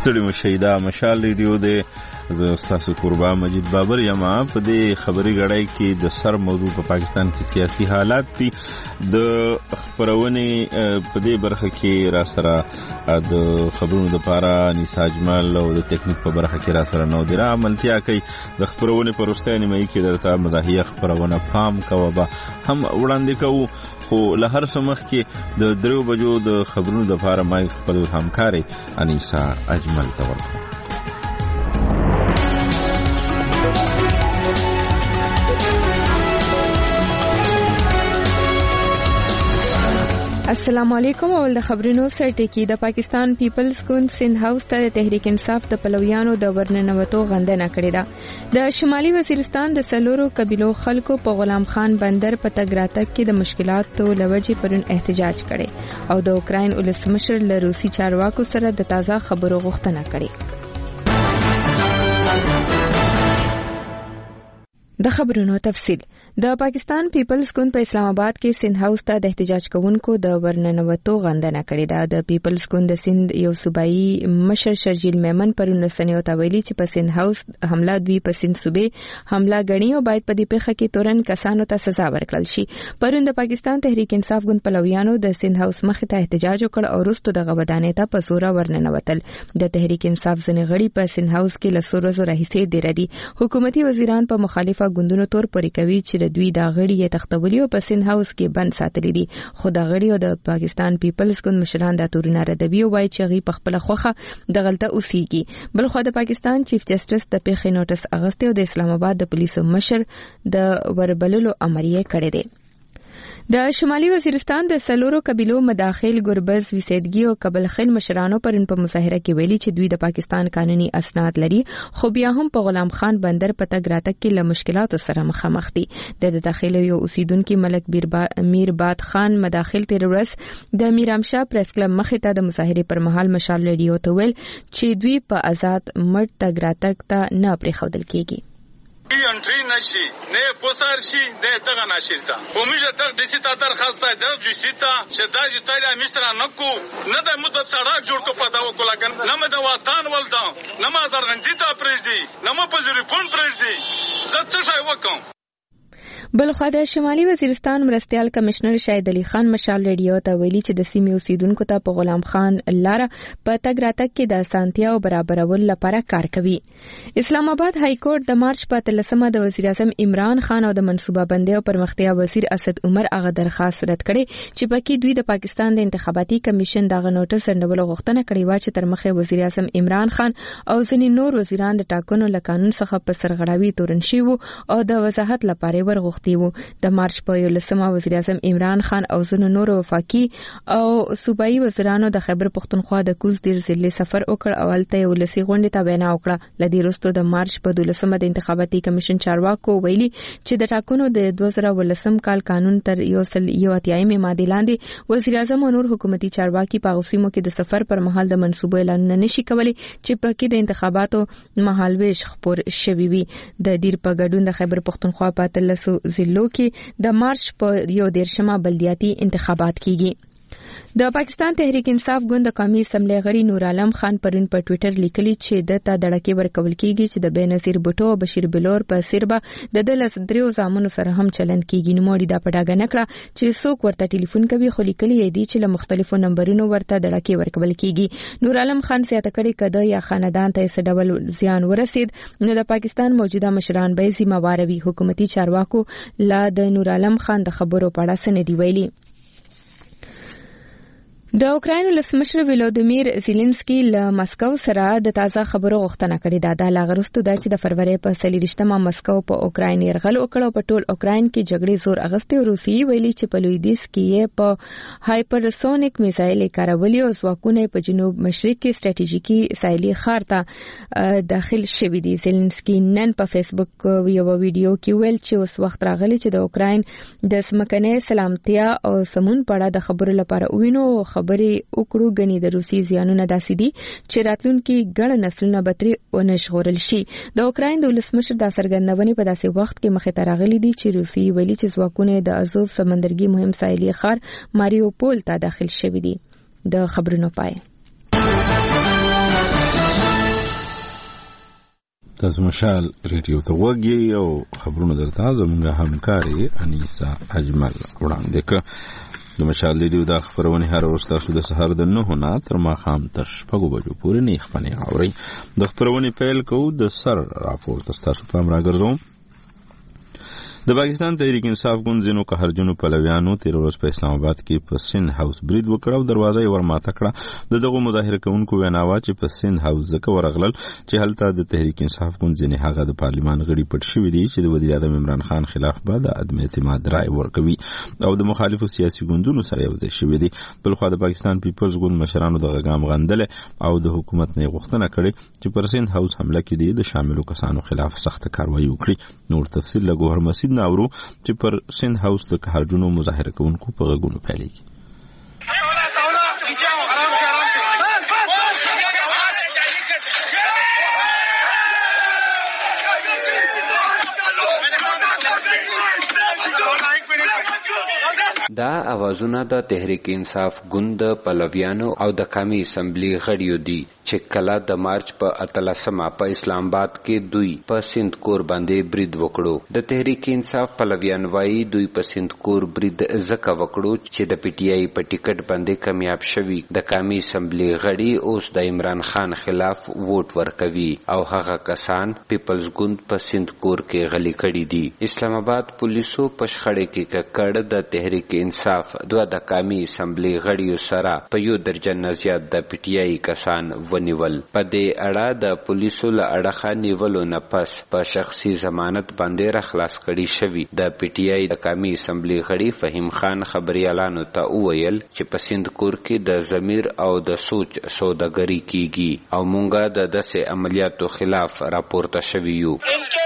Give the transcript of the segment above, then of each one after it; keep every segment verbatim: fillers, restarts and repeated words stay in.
ستړي مشئ دا مشال ریډیو دی. زه ستاسو قربا مجید بابر یم. په دې خبري غړای کې د سر موضوع په پاکستان کې سیاسي حالات دي. د خبرونې په دې برخه کې را سره د خبرونو د پاره نساج مال او د ټیکنیک په برخه کې را سره نو دی را عملتیا کوي. د خبرونې په وروستۍ نیمه کې درته مزاحیه خبرونه پام کوه به هم وړاندې کوو. خو له هر څه مخکې د دریو بجو د خبرونو د پاره ما خپل همکاري انیسا اجمل ته ورکړم. السلام علیکم. اول د خبرونو سرټکی. د پاکستان پیپلز ګوند سند هاوس ته د تحریک انصاف د پلویانو د ورننوتو غندنه کړې ده. د شمالي وزیرستان د سلورو قبیلو خلکو په غلام خان بندر په تګ راتګ کې د مشکلاتو لوجې پرون احتجاج کړي او د اوکراین ولسمشر له روسي چارواکو سره د تازه خبرو غوښتنه کړې. د خبرونو تفصیل. د پاکستان پیپلز ګوند په اسلام آباد کې سند هاوس ته د احتجاج کوونکو د ورننوتو غندنه کړې ده. د پیپلز ګوند د سند یو صوبایي مشر شرجیل میمن پرون رسنیو ته ویلي چې په سند هاوس حمله دوی په سند صوبې حمله غني او باید په دې پیښه کې تورن کسانو ته سزا ورکړل شي. پرون د پاکستان تحریک انصاف ګوند پلویانو د سند هاوس مخې ته احتجاج وکړ او وروسته د غودانې ته په زور ورننوتل. د تحریک انصاف ځنې غړي په سند هاوس کې له څو ورځو راهیسې ډېر دي. حکومتي وزیران په مخالفه ګوندونو تور پورې کوي چې د دوی د غړي یې تختولي او په سند هاوس کې بند ساتلي دي. خو د غړي او د پاکستان پیپلز ګوند مشران د تورونه ردوي او وايي چې غي په خپل خوخه د غلطه اوسيږي. بل خو د پاکستان چیف جسټس د پیښې نوټس اغسته او د اسلام آباد د پولیسو مشر د وربللو امر یې کړی دی. د شمالي وزیرستان د سلورو قبیلو مداخل ګربز وسیدګي او قبل خیل مشرانو پرون په مظاهره کې ویلي چې دوی د پاکستان قانوني اسناد لري خو بیا هم په غلام خان بندر په تګ راتګ کې له مشکلاتو سره مخامخ دي. د داخلي یو اوسیدونکو ملک میر باد خان مداخل تیر ورځ د میرامشاه پریس کلب مخې ته د مظاهره پر مهال مشال ریډیو ته ویل چې دوی په آزاد مړ تګ راتګ ته نه پریښودل کیږي. ای انټری نشي نه پوسار شي نه دغه نشیتا کومه تر د سي تاتر خاصه د جوستیتا چې د ایتالیا مصر نه کو نه د مدت سړک جوړ کو پتا وکولګن نه مد وطن ولدا نه ما زرغنجیتا پرېږدي نه مو په زری فون پرېږدي زه څه شای وکم. بلخوا د شمالي وزیرستان مرستيال کمشنر شاهد علي خان مشال ریډیو ته ویلي چې د سیمې اوسیدونکو ته په غلام خان لار په تګ راتګ کې د اسانتیا او برابرول لپاره کار کوي. اسلام آباد های کورټ د مارچ په اتلسمه د وزیر اعظم عمران خان او د منصوبه بندي او پرمختیا وزیر اسد عمر هغه درخواست رد کړي چې پکې دوی د پاکستان د انتخاباتي کمیشن دغه نوټس سندول غوښتنه کړې و چې تر مخه وزیر اعظم عمران خان او ځینې نور وزیران د ټاکنو له قانون څخه په سرغړاوي تورن شي او د وضاحت لپاره ورغوښتي وو. د مارچ په یولسمه وزیر اعظم عمران خان او ځینو نور وفاقي او صوبایي وزیرانو د خیبر پختونخوا د کوز ډیر ضلع سفر وکړ او هلته یو لسی غونډه ته وینا وکړه. لدی وروسته د مارچ په دولسمه د انتخاباتي کمیشن چارواکو ویلي چې د ټاکنو د دوه زره ولسم کال قانون تر یو سل یو اتیایمه ماده لاندې وزیر اعظم او نور حکومتي چارواکي په غوسیمو کې د سفر پر مهال د منصوبو اعلان نه نشي کولی چې پکې د انتخاباتو مهالويش خبر شوي وي. د دیر په ګډون د خیبر پختونخوا په تلسو ضلعو کې د مارچ په یو دیرشمه بلدیاتي انتخابات کیږي. د پاکستان تحریک انصاف ګوند د قومي اسمبلی غړي نور عالم خان پرون په ټوئیټر لیکلي چې د تا دړکې ورکول کیږي چې د بینظیر بوټو او بشیر بلور په سیربا د دلس دریو زامنو سره هم چلند کیږي. نو موري دا پډاګه نکړه چې څوک ورته ټلیفون کوي خو لیکلي دی چې له مختلفو نمبرونو ورته دړکې ورکول کیږي. نور عالم خان سیاته کړي کده یا خاندان ته څه ډول زیان ورسید نو د پاکستان موجوده مشران به ذمہ وار وي. حکومتي چارواکو لا د نور عالم خان د خبرو په اړه سن دی ویلي. د اوکراین ولسمشر ولودیمیر زيلنسکي له مسکو سره د تازه خبرو غوښتنه کړې ده. د لاغرستو د چې د فروری په سلیریشتمه مسکو په اوکراین يرغل وکړ او په ټول اوکراین کې جګړې زور اغستې او روسي ویلي چې په لویدیس کې په هایپرسونیک میزایل کارولي او ځواکونه په جنوب مشرق کې ستراتیژیکي ساحلي ښار ته داخل شوي دي. زيلنسکي نن په فیسبوک یو ویډیو کې ویل چې اوس وخت راغلی چې د اوکراین د سمکنې سلامتیا او سمون په اړه د خبرو لپاره وینو خبرې وکړو. غني د روسي زیانونه داسې دي چې راتلونکي ګڼ نسلونه بتري او نشغورل شي. د اوکراین د ولسمشر د سرګندونې په داسې وخت کې مخې ته راغلي دي چې روسي ویلي چې ځواکونه د ازوف سمندرګي مهم ساحلي ښار ماریوپول ته داخل شوي دي. د خبرونو پای تاسو مشال ریډیو ته وګورئ او خبرونه درته زموږ همکاري انیسا اجمل وړاندې کړه. د مشال ریډیو د خبرونه هر ورځ تاسو د سهار د نهه نه تر ماښام تر شپږو بجو پورې نه خبرونه اورئ. د خبرونه پیل کوو د سر راپور تاسو په امر راګرځوم. د پاکستان تحریک انصاف ګوند ځینو قهرجنو پلویانو تیر ورځ په اسلام آباد کې په سند هاوس برید وکړ او دروازه یې ورماته کړه. د دغه مظاهره کوونکو ویناوه چې په سند هاوس ځکه ورغلل چې هلته د تحریک انصاف ګوند ځینې هغه د پارلیمان غړي پټ شوي دي چې د وزیر اعظم عمران خان خلاف به د عدم اعتماد رای ورکوي او د مخالفو سیاسي ګوندونو سره یو ځای شوي دي. بلخوا د پاکستان پیپلز ګوند مشرانو د غږام غندل او د حکومت نه غوښتنه کړې چې پر سند هاوس حمله کې د شاملو کسانو خلاف سخت کاروایی وکړي. نور تفصیل له ګوهر مسجد ناورو چې پر سند هاوس د قهرجنو مظاهره کوونکو په غږونو پیلېږي. دا اوازونه د تحریک انصاف ګوند پلویانو او د قومي اسمبلی غړیو دي چې کله د مارچ په اتلسمه په اسلام آباد کې دوی په سند کور باندې برید وکړو. د تحریک انصاف پلویان وایي دوی په سند کور برید ځکه وکړو چې د پی ټی آی په ټیکټ باندې کامیاب شوي د قومي اسمبلی غړي اوس د عمران خان خلاف ووټ ورکوي او هغه کسان پیپلز ګوند په سند کور کې غلي کړي دي. اسلام آباد پولیسو په شخړه کې ککړ د تحریک انصاف دوه د قومي اسمبلی غړیو سره په یو درجن نه زیات د پی ټی آی کسان ونیول. په دې اړه د پولیسو له اړخه نیولو نه پس په شخصي ضمانت باندې را خلاص کړي شوي. د پی ټی آی د قومي اسمبلی غړي فهیم خان خبريالانو ته وویل چې په سند کور کې د ضمیر او د سوچ سوداګری کیږي او مونږه د داسې عملیاتو خلاف راپورته شوي یو.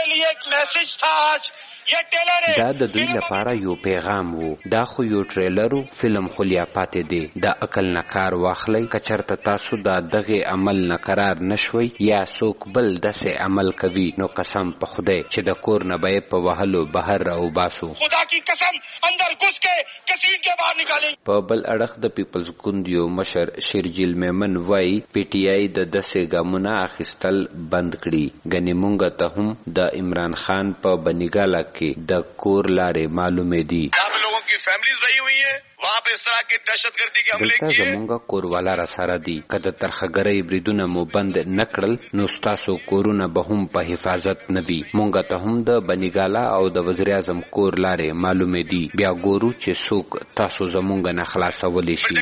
دا د دوی لپاره یو پیغام وو. دا خو یو ټریلر فلم خو لیا پاتې دی. د عقل نه کار واخلئ. کچرته تاسو دا دغه عمل نه قرار نشوي یا څوک بل داسې عمل کوي نو قسم په خدای چې د کور نه به په وهلو بهر راو باسو. خدا کی قسم اندر گھس کے کسین کے باہر نکالیں. په بل اړخ د پیپلز ګوند یو مشر شیرجیل میمن وای پی ټی آی د داسې ګامونه اخیستل بند کړي. ګنې مونږ ته هم د عمران خان په بنیګاله د کور لارې معلومې دي. لوگوں کی فیملیز رہی ہوئی ہیں وہاں پہ اس طرح کے دہشت گردی کے حملے کیے. زمونږ کوروالا را سره دي. که د ترخګرۍ بریدونه مو بند نه کړل نو ستاسو کورونه به هم په حفاظت نه وي. مونږ ته هم د بنیګالا او د وزیر اعظم کور لارې معلومې دي. بیا ګورو چې څوک تاسو زمونږ نه خلاصولی شي.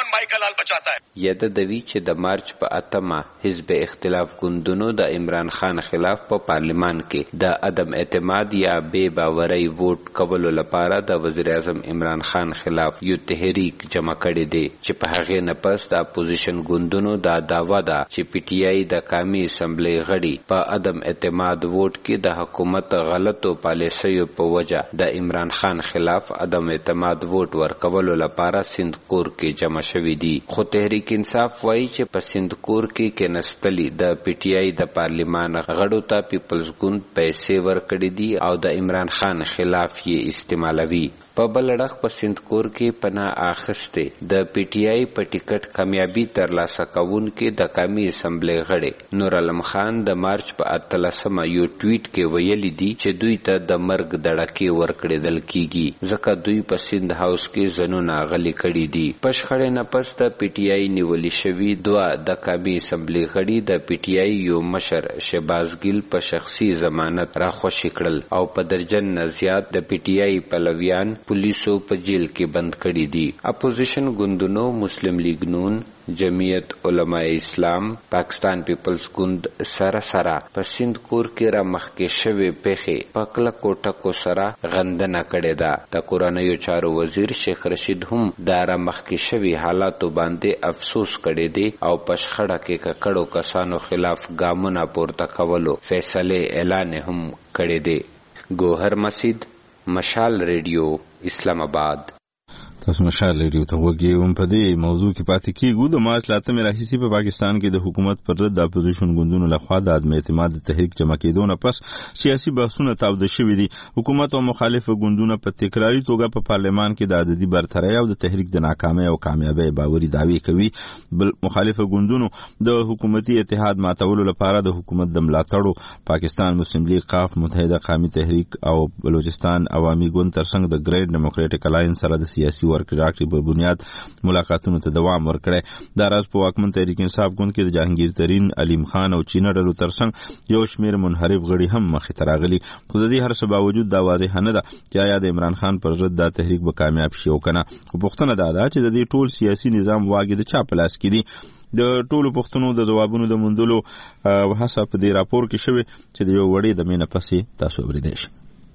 یاد دوی چې د مارچ په اتمه حزب اختلاف ګوندونو د عمران خان خلاف په پارلیمان کې د عدم اعتماد یا بے باورۍ ووټ کولو لپاره د وزیر اعظم عمران خان خلاف یو تحریک جمع کړی دی چې په هغې نه پس د اپوزیشن ګوندونو دا دعوه ده چې پی ټی آی د قومي اسمبلی غړي په عدم اعتماد ووټ کې د حکومت غلطو پالیسیو په وجه د عمران خان خلاف عدم اعتماد ووټ ورکولو لپاره سند کور کې جمع شوي دي. خو تحریک انصاف وایي چې په سند کور کې کېنستلي د پی ټی آی د پارلیمان غړو ته پیپلز ګوند پیسې ورکړي دي او د عمران خان خلاف یې استعمالوي. په بل اړخ په سند کور کې پناه اخیستې د پی ټی آی په ټیکټ کامیابي ترلاسه کوونکي د قومي اسمبلی غړي نور علم خان د مارچ په اتلسمه یو ټویټ کې ویلي دي چې دوی ته د مرګ دړکې ورکړېدل کیږي ځکه دوی په سند هاوس کې ځانونه غلي کړي دي. په شخړې نه پس د پی ټی آی نیولي شوي دوه د قومي اسمبلی غړي د پی ټی آی یو مشر شهباز ګیل په شخصي ضمانت راخوشي کړل او په درجن نه زیات د پی ټی آی پلویان پولیسو په جیل کې بند کړي دي. اپوزیشن ګوندونو مسلم لیگ نون، جمعیت علماء اسلام، پاکستان پیپلز ګوند سره سره په سند کور کې را مخکې شوې پیښې په کلکو ټکو سره غندنه کړې ده. د کورنیو چارو وزیر شیخ رشید هم دا را مخکې شوي حالاتو باندې افسوس کړی دی او په شخړه کې ککړو کسانو خلاف ګامونه پورته کولو فیصلې اعلان هم کړی دی. ګوهر مسجد، مشال ریډیو، اسلام آباد. تاسو مشال ریډیو ته وګورئ. هم په دې موضوع کې پاتې کیږو. د مارچ لاتمې راهیسې په پاکستان کې د حکومت پر ضد د اپوزیشن ګوندونو لخوا د عدم اعتماد د تحریک جمع کېدو نه پس سیاسي بحثونه تاوده شوي دي. حکومت او مخالف ګوندونه په تکراري توګه په پارلمان کې د عددي برترۍ او د تحریک د ناکامۍ او کامیابۍ باوري دعوی کوي. بل مخالف ګوندونو د حکومتي اتحاد ماتولو لپاره د حکومت د ملاتړو پاکستان مسلم لیگ، قاف، متحده قومي تحریک او بلوچستان عوامي ګوند ترڅنګ د ګریډ ډیموکراټک الاینس سره د سیاسي ورکړې په بنیاد ملاقاتونو ته دوام ورکړی. دا راز په واکمن تحریک انصاف ګوند کې د جهانگیر ترین، علیم خان او چینه ډلو ترڅنګ یو شمېر منحرف غړي هم مخې ته راغلي. خو د دې هر څه باوجود دا واضح نه ده چې آیا د عمران خان پر ضد دا تحریک به کامیاب شي او کنه. خو پوښتنه دا ده چې د دې ټول سیاسي نظام واګې د چا په لاس کې دي. د ټولو پوښتنو د ځوابونو د موندلو هڅه په دې راپور کې شوې چې د یو وړې د مینه پسې تاسو اورېدای شئ.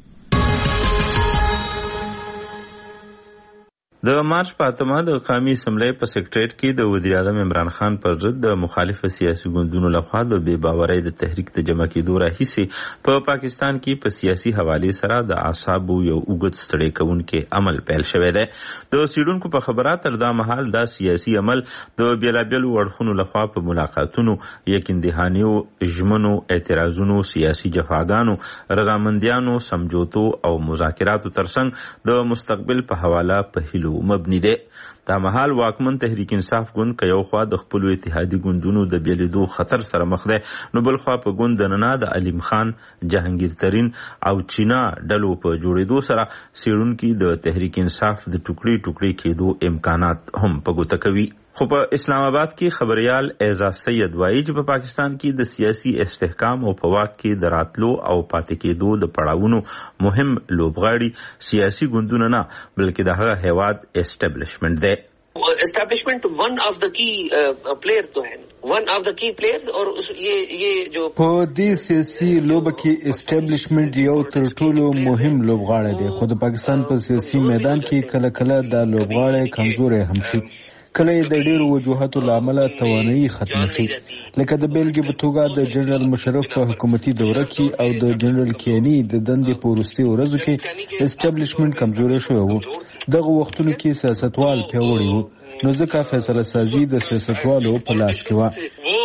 د مارچ په اتمه د قومي اسمبلی په سیکریټریټ کې د وزیر اعظم عمران خان پر ضد د مخالف سیاسي ګوندونو لخوا د بې باورۍ د تحریک د جمع کېدو راهیسې په پاکستان کې په سیاسي حوالې سره د اعصابو یو اوږد ستړی کوونکی عمل پیل شوی دی. د څېړونکو په خبره تر دا مهال دا سیاسي عمل د بېلابېلو اړخونو لخوا په ملاقاتونو، یقیندهانیو، ژمنو، اعتراضونو، سیاسي جفاګانو، رضامندیانو، سمجوتو او مذاکراتو ترڅنګ د مستقبل په حواله په هیلو مبني دی. دا مهال واکمن تحریک انصاف ګوند که یو خوا د خپلو اتحادي ګوندونو د بیلیدو خطر سره مخ دی، نو بل خوا په ګوند دننه د علیم خان، جهانگیر ترین او چینا ډلو په جوړېدو سره څېړونکي د تحریک انصاف د ټوکړي ټوکړي کېدو امکانات هم په ګوته کوي. خو په اسلام آباد کې خبريال اعزاز سید وایي چې په پاکستان کې د سیاسي استحکام او په واک کې د راتلو او پاتې کېدو د پړاوونو مهم لوبغاړي سیاسي ګوندونه نه بلکې د هغه هیواد اسټابلیشمنت دی. اسٹیبلشمنٹ ون آف دا کی پلیئر تو ہے ون آف دا کی پلیئر اور یہ یہ جو په دې سیاسي لوبه کې اسټابلیشمنت یو تر ټولو مهم لوبغاړی دی. خو د پاکستان په سیاسي میدان کې کله کله دا لوبغاړی کمزوری هم شي، کله د ډیرو وجوهاتو لامل توانایي ختم شي. لکه د بیلګې په توګه د جنرال مشرف په حکومتي دوره کې او د جنرال کینی د دندې په وروستي ورځو کې اسټابلیشمنت کمزوری شوی و. دغه وختونو کې سیاستوال پیاوړي وو، نو ځکه فیصله سازي د سیاستوالو په لاس کې وه.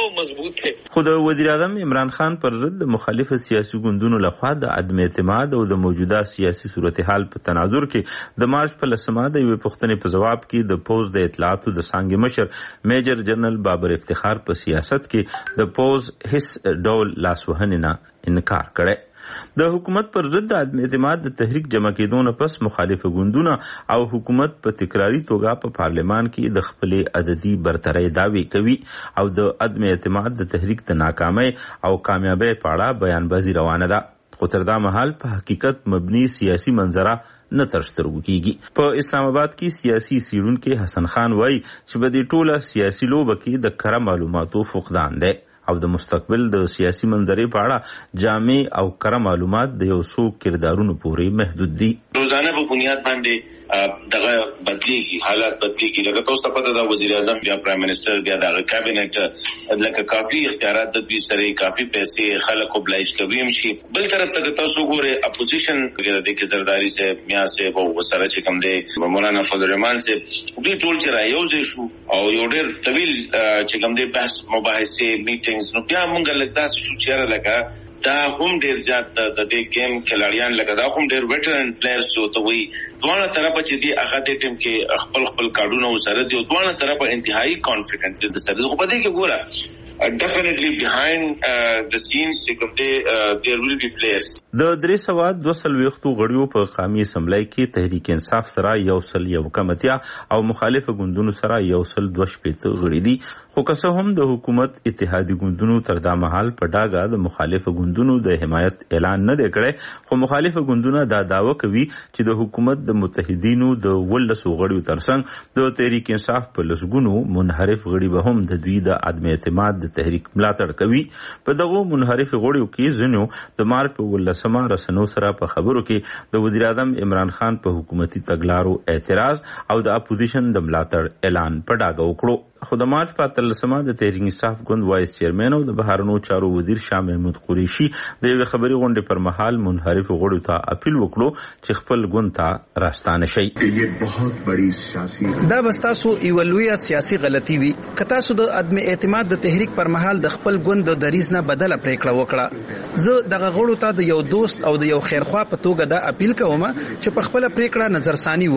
خو د وزیر اعظم عمران خان پر ضد د مخالف سیاسي ګوندونو لخوا د عدم اعتماد او د موجوده سیاسي صورتحال په تناظر کې د مارچ په لسمه د یوې پوښتنې په ځواب کې د پوز د اطلاعاتو د څانګې مشر میجر جنرال بابر افتخار په سیاست کې د پوز هیڅ ډول لاسوهنې نه انکار کړی. د حکومت پر ضد د عدم اعتماد د تحریک جمع کېدو نه پس مخالف ګوندونه او حکومت په تکراري توګه په پارلمان کې د خپلې عددي برترۍ دعوی کوي او د عدم اعتماد د تحریک د ناکامۍ او کامیابۍ په اړه بیانبازي روانه ده. خو تر دا مهال په حقیقت مبني سیاسي منظره نه تر سترګو کیږي. په اسلام آباد کې سیاسي څېړونکی حسن خان وایي چې په دې ټوله سیاسي لوبه کې د کره معلوماتو فقدان دی او د مستقبل د سیاسي منظرې په اړه جامع او کره معلومات د یو څو کردارونو پورې محدود دي. روزانه په بنیاد باندې دغه بدلیږي، حالات بدلیږي. لکه تاسو ته پته ده وزیر اعظم بیا پرایم منسٹر بیا د کابینټ لکه کافي اختیارات د دوی سره کافي پیسې خلک اوبلایج کوي هم شي. بل طرف ته تاسو ګوره اپوزیشن کې د کې زرداری سے میا سے او وسره چې کوم دی مولانا فضل الرحمن سے دوی ټول چې رايو شو او یو ډېر طویل چې کوم دی بحث مباحثه میټینګ نو بیا مونږ لکه تاسو شو چیرې لکه دا هم ډیر زیات د دې گیم کھلاڑیان لکه دا هم ډیر ویټرن پلیئرز جو ته وي دوه طرفه چې دی هغه د ټیم کې خپل خپل کارډونه وسره دي او دوه طرفه انتهایی کانفیډنس دي سره خو پدې کې ګوره definitely behind uh, the scenes uh, there will be players. د درې سوه دوه څلوېښتو غړیو په قومي اسمبلی کې تحریک انصاف سره یو سل یو کمتیا او مخالف ګوندونو سره یو سل دوه شپېته غړي دي. خو که څه هم د حکومت اتحادي ګوندونو تر دا مهال په ډاګه د مخالف ګوندونو د حمایت اعلان نه دی کړی، خو مخالف ګوندونه دا دعوه کوي چې د حکومت د متحدینو د ولسو غړیو ترڅنګ د تحریک انصاف په لسګونو منحرف غړي به هم د دوی د عدم اعتماد تحریک ملاتړ کوي. په دغه منحرف غړیو کې ځینو د مارچ په ولسمه رسنو سره په خبرو کې د وزیر اعظم عمران خان په حکومتي تګلارو اعتراض او د اپوزیشن د ملاتړ اعلان په ډاګه وکړو. خو د مارچ په اتلسمه د تحریک انصاف ګوند وایس چیرمن او د بهرنیو چارو وزیر شاه محمود قریشي د یوې خبري غونډې پر مهال منحرف غړو ته اپیل وکړو چې خپل ګوند ته راستانه شي. دا بستاسو ایولویا سیاسي غلطي وي کتا سو د عدم اعتماد د تحریک پر مهال د خپل ګوند د دریز نه بدله پریکړه وکړه. زه دغه غړو ته د یو دوست او د یو خیرخوا په توګه دا اپیل کوم چې په خپل پریکړه نظرثاني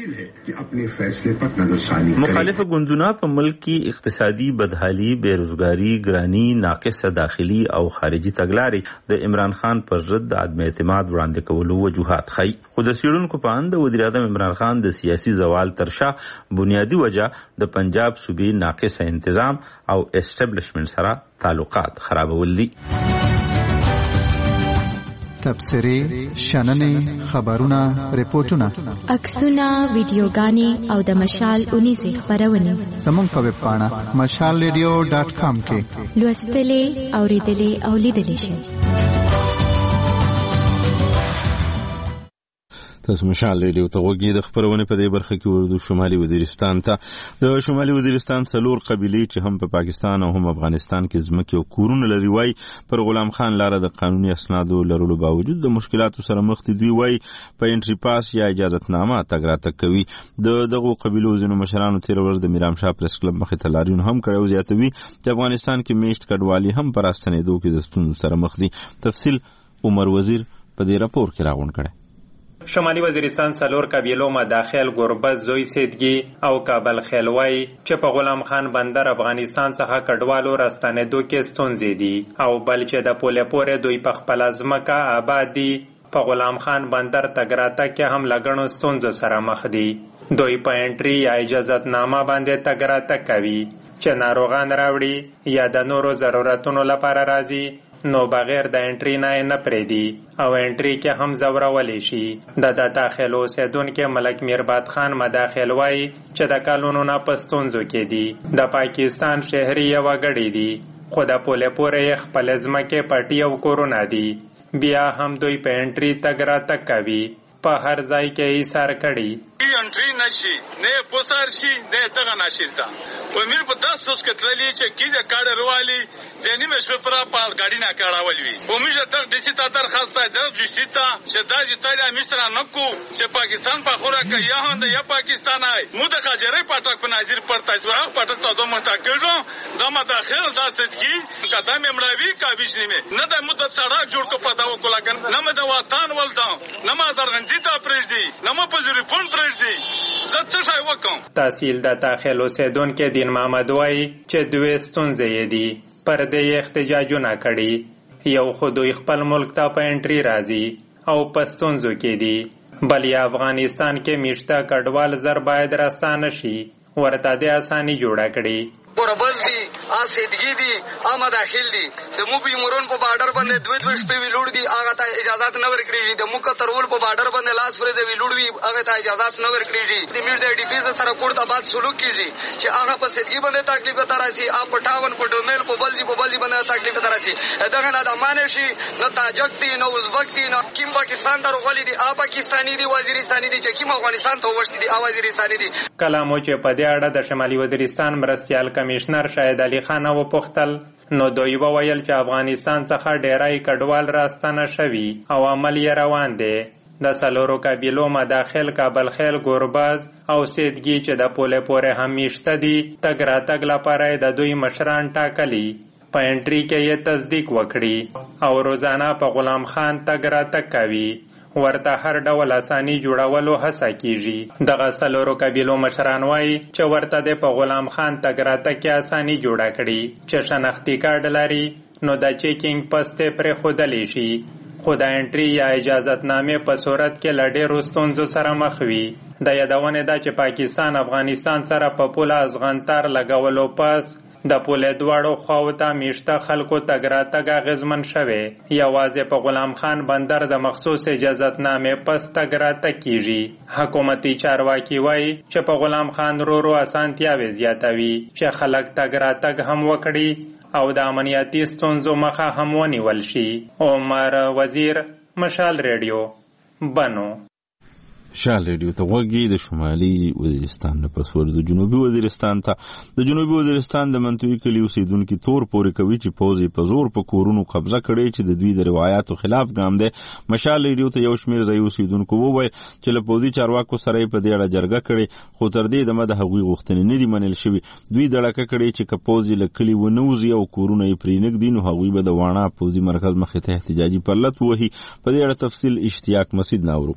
وکړي. مخالف ګوندونه په ملک کې اقتصادي بدحالي، بیروزګاری، ګرانی، ناقصه داخلي او خارجي تګلارې د عمران خان پر ضد د عدم اعتماد وړاندې کولو وجوهات خي. خو د سیړونکو په اند وزیر اعظم عمران خان د سیاسي زوال تر شا بنیادی وجہ د پنجاب صوبې ناقصه انتظام او اسټابلیشمنت سره تعلقات خرابول دي. تبصرې، شننې، خبرونه، ریپورتونه، عکسونه، ویډیوګانې او د مشال اونیزه خبرونه زموږ په ویب پاڼه مشال ریډیو ډاټ کام کې لوستلې، اوریدلې او لیدلې شئ. تاسو مشال ریډیو ته وګورئ. د خبرونه په دې برخه کې ورته شمالي وزیرستان ته د شمالي وزیرستان څلور قبيلې چې هم په پا پاکستان او هم افغانستان کې ځمکې او کورونه لري وای پر غلام خان لاره د قانوني اسنادو لرلو باوجود د مشکلاتو سره مخ دي. دوی وای په انټری پاس یا اجازهتنامه تګ راتګ کوي. د دغه قبيلو ځینو مشرانو تیر ورځ د میرام شاه پریس کلب مخې ته لاریون هم کړو. زیاتوي چې افغانستان کې میشت کډوالي هم پر استنیدو کې د ستونزو سره مخ دي. تفصیل عمر وزیر په دې راپور کې راغون کړي. شمالي وزیرستان څلور قبیلو مداخل ګربت، زوی سیدګي او کابل خیلوی چې په غلام خان بندر افغانستان څخه کډوالو راستنېدو کې ستونزې دي او بل چې د پوله پورې دوی په خپل ځمکه آباد دي په غلام خان بندر تګ راتګ کې هم لګڼو ستونزو سره مخ دي. دوی په انټري یا اجازهتنامه باندې تګ راتګ کوي چې ناروغان راوړي یا د نورو ضرورتونو لپاره راځي نو بغیر د انټری نه نه پریدي او انټری کې هم زورولې شي. د داخل اوسیدونکو ملک میرباد خان مداخل وای چې د کالونو نه پستونزو کې دي د پاکستان شهري یو غړي دي خو د پوله پورې خپل ځمکه پټي او کورونه دي بیا هم دوی په انټری تګ راتګ کوي په هر ځای کې یې سر کړي. انټری نشي نه پوسار شي نه دغه ناشیلتا و میر په تاسو کې تللی چې کیده کاډ روالي د نیمه شپه پر پال ګاډی نه کاړاول وی و میر ته د سي تاتر خاصه د جوشیتا چې د ایتالیا مصر نکو چې پاکستان په خوره کې یا هند یا پاکستان آی مو د خاجرې پټک په نظر پر تاسو پټک ته دوه متکړو د مداخل د سدګي قدم امړوي کاویش نیمه نه د مدت سړک جوړ کو پتاو کو لګن نه مې د وطن ولدا نه ما درغندی ته پرېږدي نه ما په ریفون پرېږدي. تحصیل د داخل اوسیدونکو دین محمد وای چې دوی ستونزې دي پر دې احتجاجونه کړي یو خو دوی خپل ملک ته په انټری راځي او په ستونزو کې دي بل یا افغانستان کې میشته کډوال زر باید راسانه شي ورته د اساني جوړه کړي. قربل دي اسیدګي دي اما داخل دي د مو بي مورون په بارډر باندې دوی دوی شپې ویلوړ دي هغه ته اجازه نه ورکړي د مو کترول په بارډر باندې لاس فرې دی ویلوړ وی هغه ته اجازه نه ورکړي د میر د ډي پی سره کوړه بعد سلوک کیږي چې هغه په سیدګي باندې تکلیف تراسي اپ پټاون په ډومل په بلځي په بلځي باندې تکلیف تراسي دغه نه د مانه شي نو تاجک دي نو ازبک دي نو کیم پاکستان ته غولي دي ا پاکستاني دي وزیرستاني دي چې کیم افغانستان ته وشتي دي ا وزیرستاني دي. کلامو چې په دې اړه د شمالي وزیرستان مرستيال کمشنر شاهد علي خان و پختل نو دوی وویل چې افغانستان څخه ډیرای کډوال راستنه شوي او عمل یې روان دی. د سلورو قبیلو مداخل کابل خیل ګورباز او سیدګي چې د پوله پورې هم میشته دي تګ راتګ لپاره د دوی مشران ټاکلي په انټری کې یې تصدیق وکړي او روزانه په غلام خان تګ راتګ کوي ورته هر ډول اساني جوړولو هڅه کیږي. دغه سلورو قبیلو مشران وایي چې ورته د په غلام خان تګ راتګ کې اساني جوړه کړي چې شناختی کارت لري نو د چیکینګ پسته پر خودلی شي خو د انټری یا اجازهتنامې په صورت کې لډېرو ستونزو سره مخ وي. د یادونه ده چې پاکستان افغانستان سره په پوله ازغنتار لګولو پس د پوله دواړو خواو ته میشته خلکو تګ راتګ اغېزمن شوی یوازې په غلام خان بندر د مخصوص اجازهتنامې پس تګ راتګ کیږي. حکومتي چارواکي وایي چې په غلام خان رو رو اسانتیاوې زیاتوي چې خلک تګ راتګ هم وکړي او د امنیتي ستونزو مخه هم ونیول شي. عمر وزیر، مشال ریډیو، بنو. شال ریډیو ته وګورئ. د شمالي وزیرستان نه پس ور د جنوبي وزیرستان ته د جنوبي وزیرستان د منطقي کلی اوسیدونکو تور پورې کوي چې پوځي په زور په کورونو قبضه کړي چې د دوی د روایتو خلاف ګام دی. مشال ریډیو ته یو شمېر ځایي اوسیدونکو وویل چې له پوځي چارواکو سره په دې اړه جرګه کړې، خو تر دې دمه د هغوی غوښتنې نه دي منل شوي. دوی دړکه کړې چې که پوځي له کلي ونوځي او کورونه یې پرې نږدي نو هغوی به د واڼه پوځي مرکز مخې ته احتجاجي پرلت ووهي. په دې اړه تفصیل اشتیاق مسعود ناورو.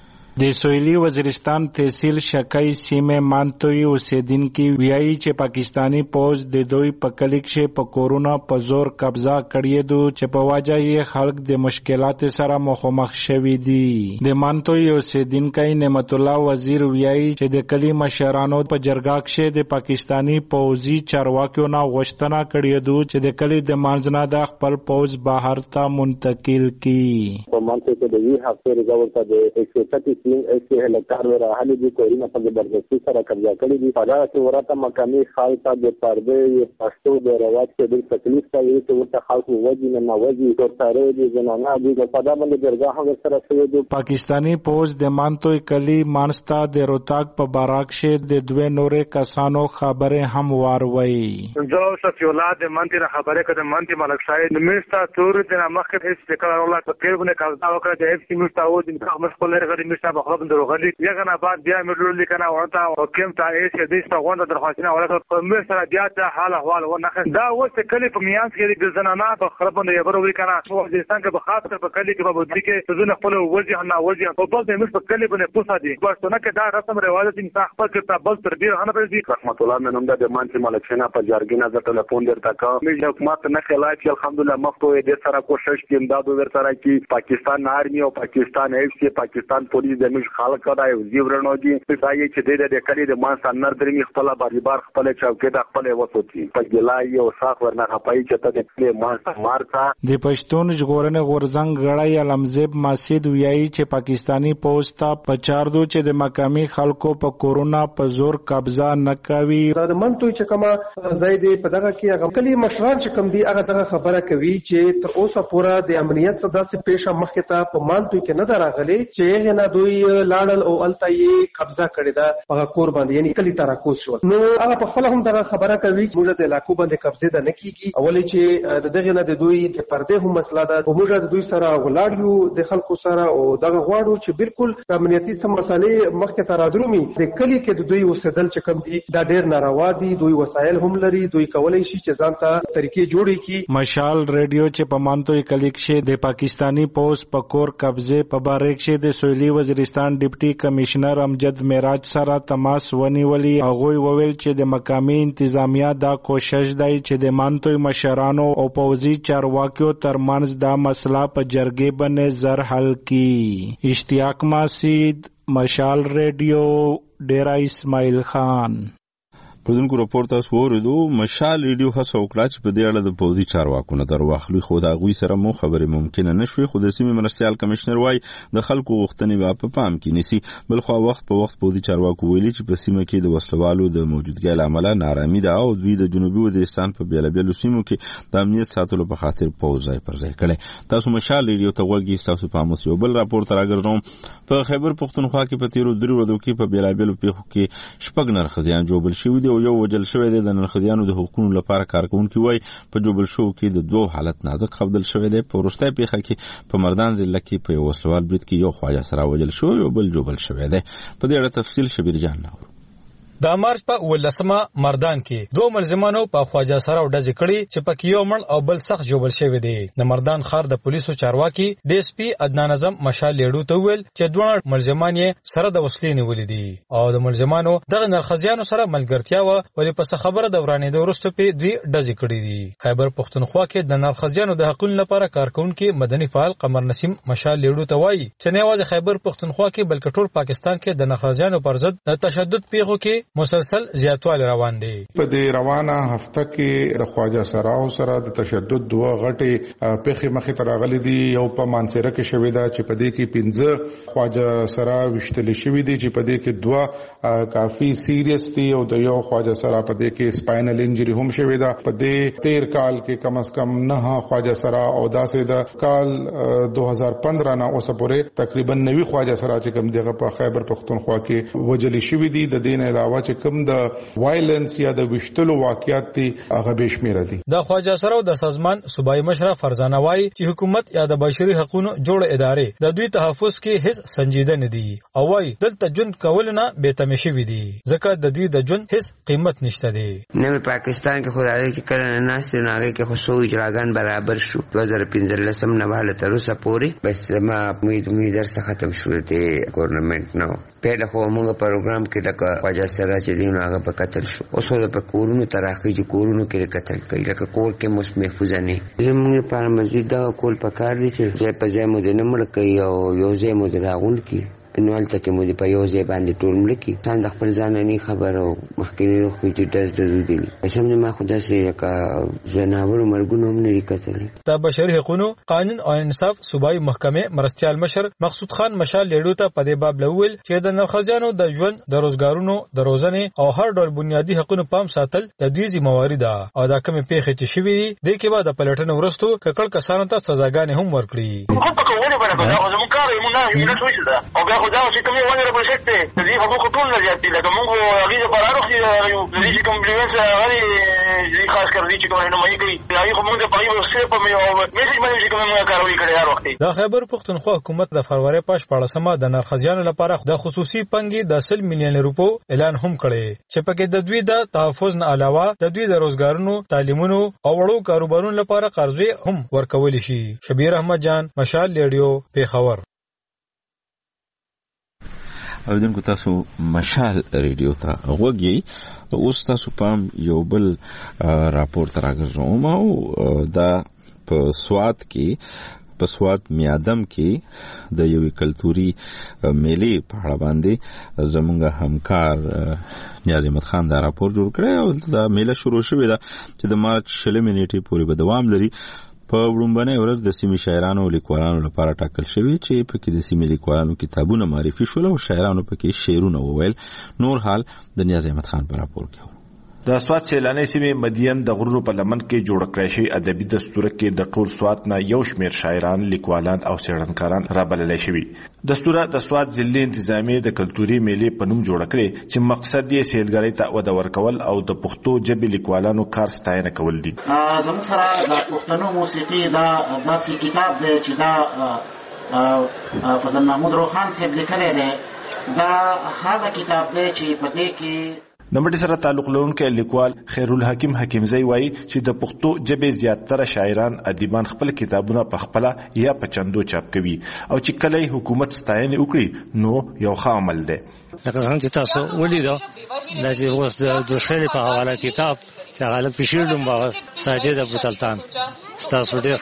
د سویلی وزیرستان تحصیل شکای سیمه مانتوی اوسیدونکي ویایي چې پاکستانی پوځ د دوی په کلی کې په کورونا په زور قبضه کړی دو چې په واجه یې خلک د مشکلات سره مخامخ شوي دي. د مانتوی اوسیدونکي نعمت الله وزیر ویایي چې د کلی مشرانو په جرګه کې د پاکستانی پوځي چارواکیو نه غوښتنه کړې دو چې د کلی د مانځنه د خپل پوځ بهر ته منتقل کړي. په مانتوی کې د وی هفته رضاوت د ایک سو تینتیس ایسے هلکار و راحلی دی کورینا پر زبردستی سره قبضه کړی دي. په دا کې ورته مقامي خالصه د پرده یو پښتو د رواج کې د تکلیف ته وی چې ورته خلک وځي نه وځي او سره دي زنانه دي په دا باندې درګه هغه سره شوی دي. پاکستانی پوز د مانتوی کلی مانستا د روتاک په باراک شه د دوه نورې کسانو خبره هم واروي. زه صفی الله د منتی خبره کړم منتی ملک شاهد مېستا تور د مخکې هیڅ ذکر الله په پیرونه قبضه وکړه د اف سی مستاو د مخ په لري غړي مېستا خپل دروغلي یګنه بعد بیا مې لولي کنه ورته حکم ته ایس دې څنګه درخواستونه ورته په مې سره بیا ته حال احوال ونه دا وڅ کلی په میانس کې د زنانه په خرابونه یې وروري کنه په افغانستان کې په خاطر په کلی کې په بدري کې زنه خپل وجه نه وجه په بل دې مې په کلی باندې پوسا دي پښتون کې دا رسم رواج دي انسان خپل کې بل تربیر نه پېږي. رحمت الله منم د مانتی ملکشنا په جارګینا د ټلیفون درته کا مې حکومت نه خلای چې الحمدلله مفتو دې سره کوشش کې امداد ور سره کې پاکستان آرمي او پاکستان ایف سی پاکستان پولیس د مش خلک دا یو زیورنو دي چې چې د کلی د مان سنر درمي خپل بار خپل چوکې د خپل وسوتی په ګلای او ساخ ورنه خپای چې ته د کلی مان مارتا د پښتون ژغورنې غورزنګ غړای علمزیب مسعود ویایي چې پاکستانی پوسټا په چاردو چې د مقامي خلکو په کورونا په زور قبضه نه کوي. دا د منتوي چې کومه زید په دغه کې هغه کلی مشران چې کوم دي هغه دغه خبره کوي چې تر اوسه پورې د امنیت څخه داسې پیښه مخکې ته په منتوي کې نه دراغلي چې هغه نه دوی لاړل او الته یې قبضه کړی دا په کور باندې یعنی کلی تراکوز شو. نو هغه په خپل هم دغه خبره کوي چې موږ د علاقو باندې قبضه ده نه کیږي اولې چې دغه نه د دوی د پرده هم مسله ده او موږ د دوی سره ولاړ یو د خلکو سره او دغه غواړو چې بالکل امنیتي سم مسالې مخکې ته رادرومي د کلی کې د دوی وسیدل چې کوم دي دا ډیر ناروا دي. دوی وسایل هم لري دوی کولای شي چې ځان ته طریقې جوړي کی. مشال ریډیو چې په مانتوي کلی کې د پاکستانی پوز په کور قبضه په باره کې د سویلی وزیرستان ډیپټي کمشنر امجد معراج سره تماس ونیولي. هغه وویل چې د مقامي انتظامیه دا کوشش دی چې د مانتوي مشرانو او پوځي چارواکیو ترمنځ دا مسله په جرګې باندې زر حل کړي. اشتیاق مسعود مشال ریډیو ډیرا اسماعیل خان. پردونکو راپور تاسو ووریدو. مشال ریډیو هڅه وکړه چې په دې اړه د پوځي چارواکو نه در واخلي خو د هغوی سره مو خبرې ممکنه نه شوې. خو د سیمې مرستیال کمشنر وایي د خلکو غوښتنې به په پام کې نیسي. بلخوا وخت په وخت پوځي چارواکو ویلي چې په سیمه کې د وسلوالو د موجودګۍ له امله نارامي ده او دوی د جنوبي وزیرستان په بېلابېلو سیمو کې د امنیت ساتلو په خاطر پوځ ځای پر ځای کړی. تاسو مشال ریډیو ته غوږ یې ستاسو په اموس یو بل راپور ته راګرځوم. په خیبر پښتونخوا کې په تېرو درې ورځو کې په بېلابېلو پیښو کې شپږ نرښځیان ژوبل شوي دي او یو وژل شوی دی. د نرښځیانو د حقوقو لپاره کارکونکي وایي په ژوبل شوو کې د دوو حالت نازک خبدل شوی دی. په وروستۍ پیښه کې په مردان ضلع کې په یو وسلوال برید کې یو خواجه سره وژل شوی او بل ژوبل شوی دی. په دې اړه تفصیل شبیر جان ناورو. د مارچ په ولسمه مردان کې دوه ملزمانو په خواجه سره ډزې کړې چې پکې یو مړ او بل سخت ژوبل شوی دی. د مردان ښار د پولیسو چارواکي ډي اس پي عدنان اعظم مشال لیډو ته ویل چې دوه ملزمان یې سره د وسلې نیولې دي او د ملزمانو دغه نرښځیانو سره ملګرتیا و ولې په خبره د ورانېدو وروسته په دوی ډزې کړې دي. خیبر پښتونخوا کې د نرښځیانو د حقوقو لپاره کارکونکي مدني فعال قمر نسیم مشال لیډو ته وایي چې نه یوازې خیبر پښتونخوا کې بلکې ټول پاکستان کې د نرښځیانو پر ضد د تشدد پیښو کې کې مسلسل زیاتوالی روان دی. په دې روانه هفته کې د خواجه سراو سره د تشدد دوه غټي پیښې مخې ته راغلي دي. یو په مانسره کې شوې ده چې په دې کې پنځه خواجه سرا وشتل شوې دي چې په دې کې دوه کافي سیریس دي او د یو خواجه سرا په دې کې سپاینل انجری هم شوې ده. په دې تیر کال کې کم از کم نه خواجه سرا او داسې د کال دو هزار پندرہ نه اوسه پورې تقریبا نوي خواجه سرا چې کوم دغه په خیبر پختونخوا کې وجلی شوې دي. د دین علاوه چې کوم د وایلنس یا د وشتلو واقعیت دي هغه به شمیره دي. د خواجه سرا د سازمان صوبایي مشر فرزانه وايي چې حکومت یا د بشري حقوقو جوړ ادارې د دوی تحفظ کې هیڅ سنجیده نه دي او وايي دلته جون کول نه به تمشي وي دي ځکه د دوی د جون هیڅ قیمت نشته دی. نه پاکستان کې خدای کې کله نه ناست نه هغه کې خو سو اجراګان برابر شو دو هزار پنځلس نه بهاله تر اوسه پورې بس ما امید امید درس ختم شو ته ګورنمنت نو پهله خو موږ پروګرام کې لکه خواجه سره چې دی نو هغه په قتل شو اوس د په کورونو تراخی چې کورونو کې قتل کوي لکه کور کې مس محفوظ نه زموږ په مزید دا کول پکار دي چې ځای په ځای مو د نمبر کوي او یو ځای مو دراغون کی نو الته کې مو د په یو ځای باندې ټول ملکی ځان د خپل ځان نه خبر او مخکې روخ چې داس د دې دي سمجه ما خدا سي کا جناور مرګونو هم نه کتل. د بشري حقوقو قانون او انصاف صوبایي محکمه مرستيال مشر مقصود خان مشال لیډو ته په دې باب لول چې د نرخزانو د ژوند د روزګارونو د روزنې او هر ډول بنیادی حقوقو پام ساتل د دوی ذمہواری ده او دا کوم پیښې چې شوې دي د کې بعد پلټنه ورستو ککړ کسانو ته سزاګانې هم ورکړي. دا چې کومه ونه پروجیکټ دی د دې حقوق ټول نه زیات دي لکه موږ هغه د قرارو خي د دې کمپلیمنټس هغه دې خاص کر دي چې کومه نو مې کوي هغه موږ د پایو سره په میو میسج باندې چې کومه کاروي کړي هر وخت. د خیبر پختونخوا حکومت د فروری پاش پاړسمه د نرخزیانو لپاره د خصوصي پنګي د سل میلیون روپو اعلان هم کړي چې پکې د دوی د تحفظ نه علاوه د دوی د روزګارونو تعلیمونو او وړو کاروبارونو لپاره قرضې هم ورکول شي. شبیر احمد جان مشال لیډیو پیښور. اوریدونکو تاسو مشال ریډیو ته غوږی. اوس تاسو پام یو بل راپور ته راګرځوم او دا په سوات کې په سوات میادم کې د یوې کلتوري میلې په اړه باندې زموږ همکار نیاز احمد خان دا راپور جوړ کړی او دا میله شروع شوې ده چې د مارچ شلمې نیټې پورې به دوام لري. په وړومبنۍ ورځ د سیمې شاعرانو او لیکوالانو لپاره ټاکل شوی چې پکې د سیمې لیکوالانو کتابونه معرفي شول او شاعرانو پکې شعرونه وویل. نور حال د نیاز احمد خان په راپور کې. د سوات سیلاني سیمې مدین د غرونو په لمن کې جوړ کړی شوی ادبي دستور کې د ټول سوات نه یو شمېر شاعران، لیکوالان او څېړنکاران رابللی شوي. دستور د سوات ضلعي انتظامیې د کلتوري میلې په نوم جوړ کړی چې مقصد یې سیلګرۍ ته وده ورکول او د پښتو ژبې لیکوالانو کار ستاینه کول دي. زموږ سره د پښتنو موسیقي دا داسې کتاب دی چې دا فضل محمود روخان صاحب لیکلی دی. دا هغه کتاب دی چې په دې کې د مټي سره تعلق لرونکي لیکوال خیرالحکیم حکیمزی وایي چې د پښتو ژبې زیاتره شاعران ادیبان خپل کتابونه په خپل یا په چندو چاپ کوي او چې کله حکومت ستاینه وکړي نو یو ښه عمل دی. لکه څنګه چې تاسو ولیدو دا چې اوس د شعر په حواله کتاب چې غالب پېښېدم باغ ساجد ابو سلطان ستاسو ډېر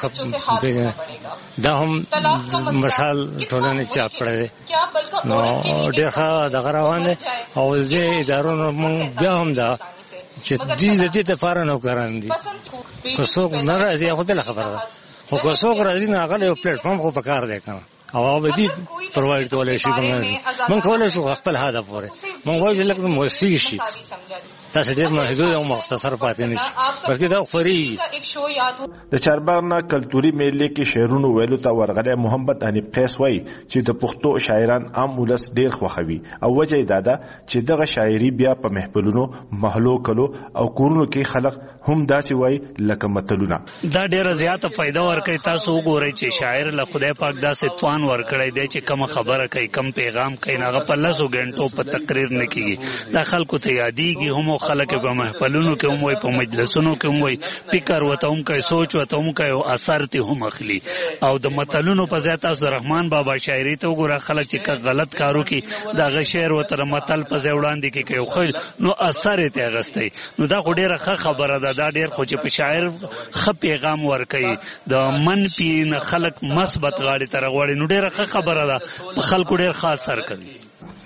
ښه دا هم مشال ټولنې چاپ کړی دی نو ډېر ښه دغه روان دی او دې ادارو موږ بیا هم دا چې دې د دې دپاره نوکران دي که څوک نه راځي خو بله خبره ده خو که څوک راځي نو هغه یو پلیټفارم خو پکار دی که نه او هغه به دې پرووایډ کولی شي موږ کولی شو خپل هدف پورې موږ وایو چې لږ موثق شي تاسو ډېر محدود او مختصر پاتې نشي بلکې دا خوري. د چارباغ نه کلتوري میلې کې شعرونو ویلو ته ورغلی محمد حنیف قیس وایي چې د پښتو شاعران عام ولس ډېر خوښوي او وجه یې دا ده چې دغه شاعري بیا په محفلونو محلو کلو او کورونو کې خلک هم داسې وایي لکه متلونه. دا ډېره زیاته فایده ورکوي. تاسو وګورئ چې شاعر له خدای پاک داسې توان ورکړی دی چې کومه خبره کوي کم پیغام کوي هغه په لسو ګنټو په تقریر نه کېږي. دا خلکو ته یادېږي هم خلک په محفلونو کې هم وایي په مجلسونو کې هم وایي فکر ورته هم کوي سوچ ورته هم کوي او اثر ته هم اخلي. او د متلونو په ځای تاسو د رحمان بابا شاعري ته وګوره خلک چې غلط کارو کې دغه شعر ورته متل په ځای وړاندې کې کوي خو نو اثر یې ته اغستی نو دا خو ډېره ښه خبره ده. دا ډېر خو چې په شاعر ښه پیغام ورکوي د منفي نه خلک مثبت غاړې ته راغواړي نو ډېره ښه خبره ده په خلکو ډېر ښه اثر کوي.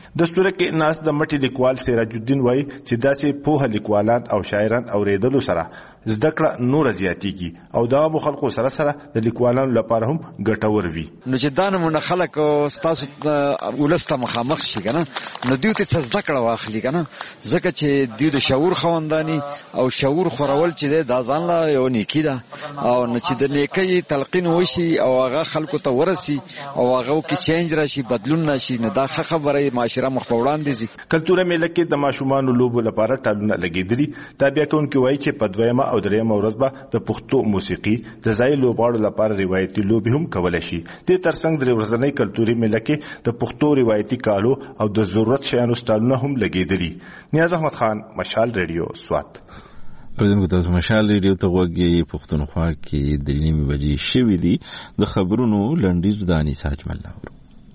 دستور کې ناس د مټي لیکوال سراج الدین وای چې داسې په لیکوالان او شاعران اوریدلو سره زده کړه نور زیاتیږي او دا مخالخو سره سره د لیکوالانو لپاره هم ګټور وي. نو چې دا نمونه خلک ستاسو ولسته مخامخ شي کنه نو دوی ته څه زده کړه واخلي کنه ځکه چې دوی د شعور خوندانی او شعور خورول چې د ځان لا یو نیکی ده او نو چې د نیکی تلقین وشي او هغه خلکو ته ورسي او هغه کې چینج راشي بدلون راشي نو دا خبره معاشره مخ په وړاندې ځي. کلتور میله کې د ماشومان لوبو لپاره ټالونه لګیدلي. تابع کونکي وایي چې په دویمه او درېمه ورځ به د پښتو موسیقي د ځای لوبغاړو لپاره روایتي لوبې هم کولای شي. د ترڅنګ د ورځنۍ کلتوري میله کې د پښتو روایتي کالو او د ضرورت شیانو سټالونه هم لګیدلي. نیاز احمد خان، مشال ریډیو، سوات. اوریدونکو تاسو مشال ریډیو ته غوږی. پښتونخوا کې د نیمې بجې شوې دي. د خبرونو لنډیز د انیسا اجمل لاور.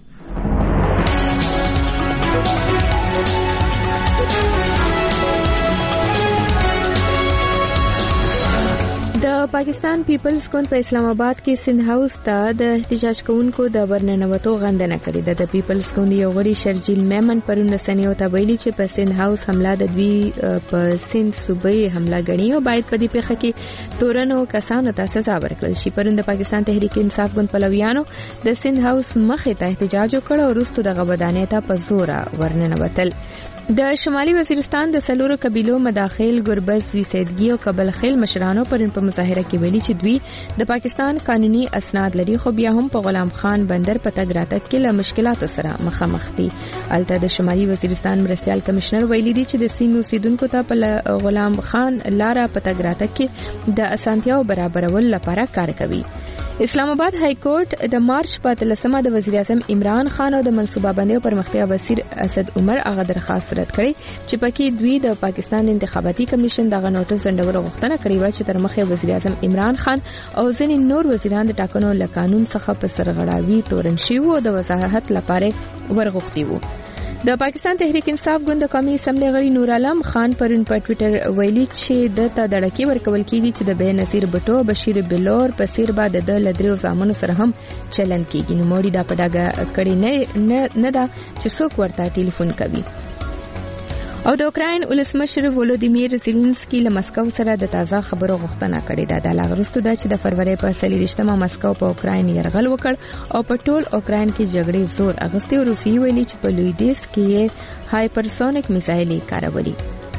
د پاکستان پیپلز ګوند په اسلام آباد کې سند هاوس ته د احتجاج کوونکو د ورننوتو غندنه کړې ده. د پیپلز ګوند یو غړي شرجیل میمن پرون رسنیو ته ویلي چې په سند هاوس حمله د دوی په سند صوبې حمله ګڼي او باید په دې پیښه کې تورنو کسانو ته سزا ورکړل شي. پرون د پاکستان تحریک انصاف ګوند پلویانو د سند هاوس مخې ته احتجاج وکړ او وروسته د غبدانې ته په زور ورننوتل. د شمالي وزیرستان د سلورو قبیلو مداخل ګربز ویسیدګي او قبل خیل مشرانو پرون په مظاهره کې ویلي چې دوی د پاکستان قانوني اسناد لري خو بیا هم په غلام خان بندر په تګ راتګ کې له مشکلاتو سره مخامخ دي. البته د شمالي وزیرستان مرستيال کمشنر ویلي دي چې د سیمې اوسیدونکو ته په غلام خان لاره په تګ راتګ کې د اسانتیاو برابرولو لپاره کار کوي. اسلام آباد های کورټ د مارچ په اتلسمه د وزیر اعظم عمران خان او د منصوبه بندۍ او پرمختیا وزیر اسد عمر هغه درخواست رد کړی چې پکې دوی د پاکستان انتخاباتي کمیشن دغه نوټس ځنډولو غوښتنه کړې و چې تر مخه وزیر اعظم عمران خان او ځینې نور وزیران د ټاکنو له قانون څخه په سرغړاوي تورن شي او د وضاحت لپاره ورغوښتي وو. د پاکستان تحریک انصاف ګوند د قومي اسمبلی غړي نور عالم خان پرون په ټوئیټر ویلي چې د ته دړکی ورکول کیږي چې د بے نصیر بټو بشیر بلور په سیر بعد د لدریو زامنو سره هم چلن کیږي. نو موړي دا پډاګه کړي نه نه دا چې څوک ورته ټلیفون کوي. او د اوکراین ولسمشر ولودیمیر زيلنسکي له مسکو سره د تازه خبرو غوښتنه کړې ده. د لاغرستو د چې د فروری په څلورشتمه مسکو په اوکراین يرغل وکړ او په ټول اوکراین کې جګړې زور اغستې او روسي ویلي چې په لویدیس کې هایپرسونیک میزایل کارولي.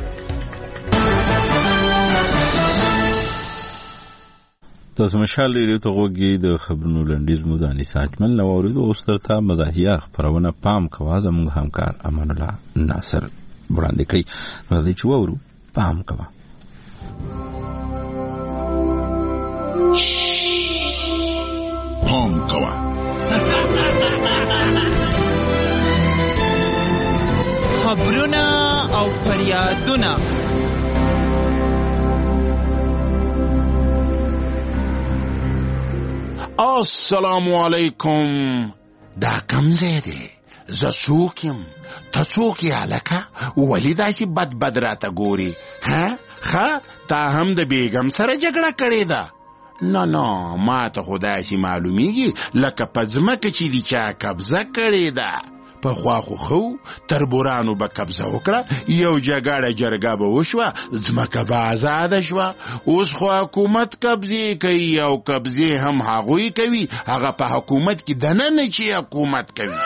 تاسو مشال ریډیو ته غوږی. د خبرونو لنډیز مو د انیسا اجمل نو اوریدو اوس ترته مزاحیه خبرونه پام کوه. زموږ همکار امان الله ناصر وړاندې کوي. راځئ چې وورو پام کوه. پام کوه. خبرونه او فریادونه السلام علیکم. دا کم زیده زه څوک یم؟ ته څوک یې هلکه؟ ولې داسې بد بد راته ګورې؟ ها ښه تا هم د بیګم سره جګړه کړې ده؟ نه نه ما ته خو داسې معلومیږي لکه په ځمکه چې دي چا قبضه کړې ده. پخوا خو خو تربورانو به قبضه وکړه، یو جګړه جرګه به وشوه، ځمکه به آزاده شوه. اوس خو حکومت قبضې کوي او قبضې هم هغوی کوي هغه په حکومت کې دننه چې حکومت کوي.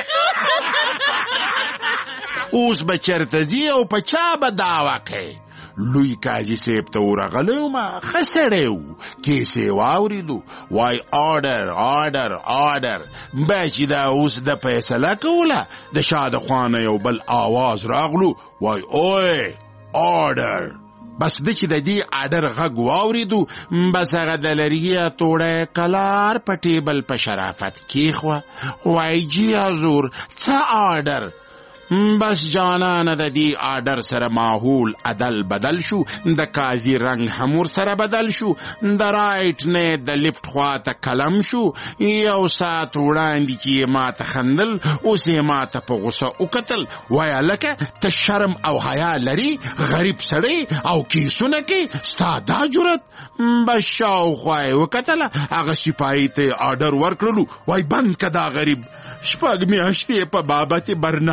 اوس به چرته ځي او په چا به دعوه کوي؟ لوی قاضي صاحب ته ورغلی ومه، ښه سړی و، کیسې واورېدو، وای آرډر آرډر آرډر. بیا چې دا اوس د فیصله کوله د شا د خوا نه یو بل آواز راغلو، وای اوی آرډر. بس د چې د دې آرډر غږ واورېدو، بس هغه د لرګي توړی کلار په ټیبل په شرافت کېښوه، وای جی حضور څه آرډر؟ بس جانانه د دې آرډر سره ماحول عدل بدل شو، د قاضي رنگ هم ورسره بدل شو، د رایټ نه د لیفت خوا ته قلم شو. یو ساعت وړاندې چې یې ما ته خندل، اوس یې ما ته په غوسه وکتل. وایه لکه ته شرم او حیا لري، غریب سړی او کیسونه کې ستا دا جرت؟ بس شاوخوا یې وکتله، هغه سپایي ته آرډر ورکړلو، وای بند که دا غریب، شپږ میاشتې په بابت برناګي کې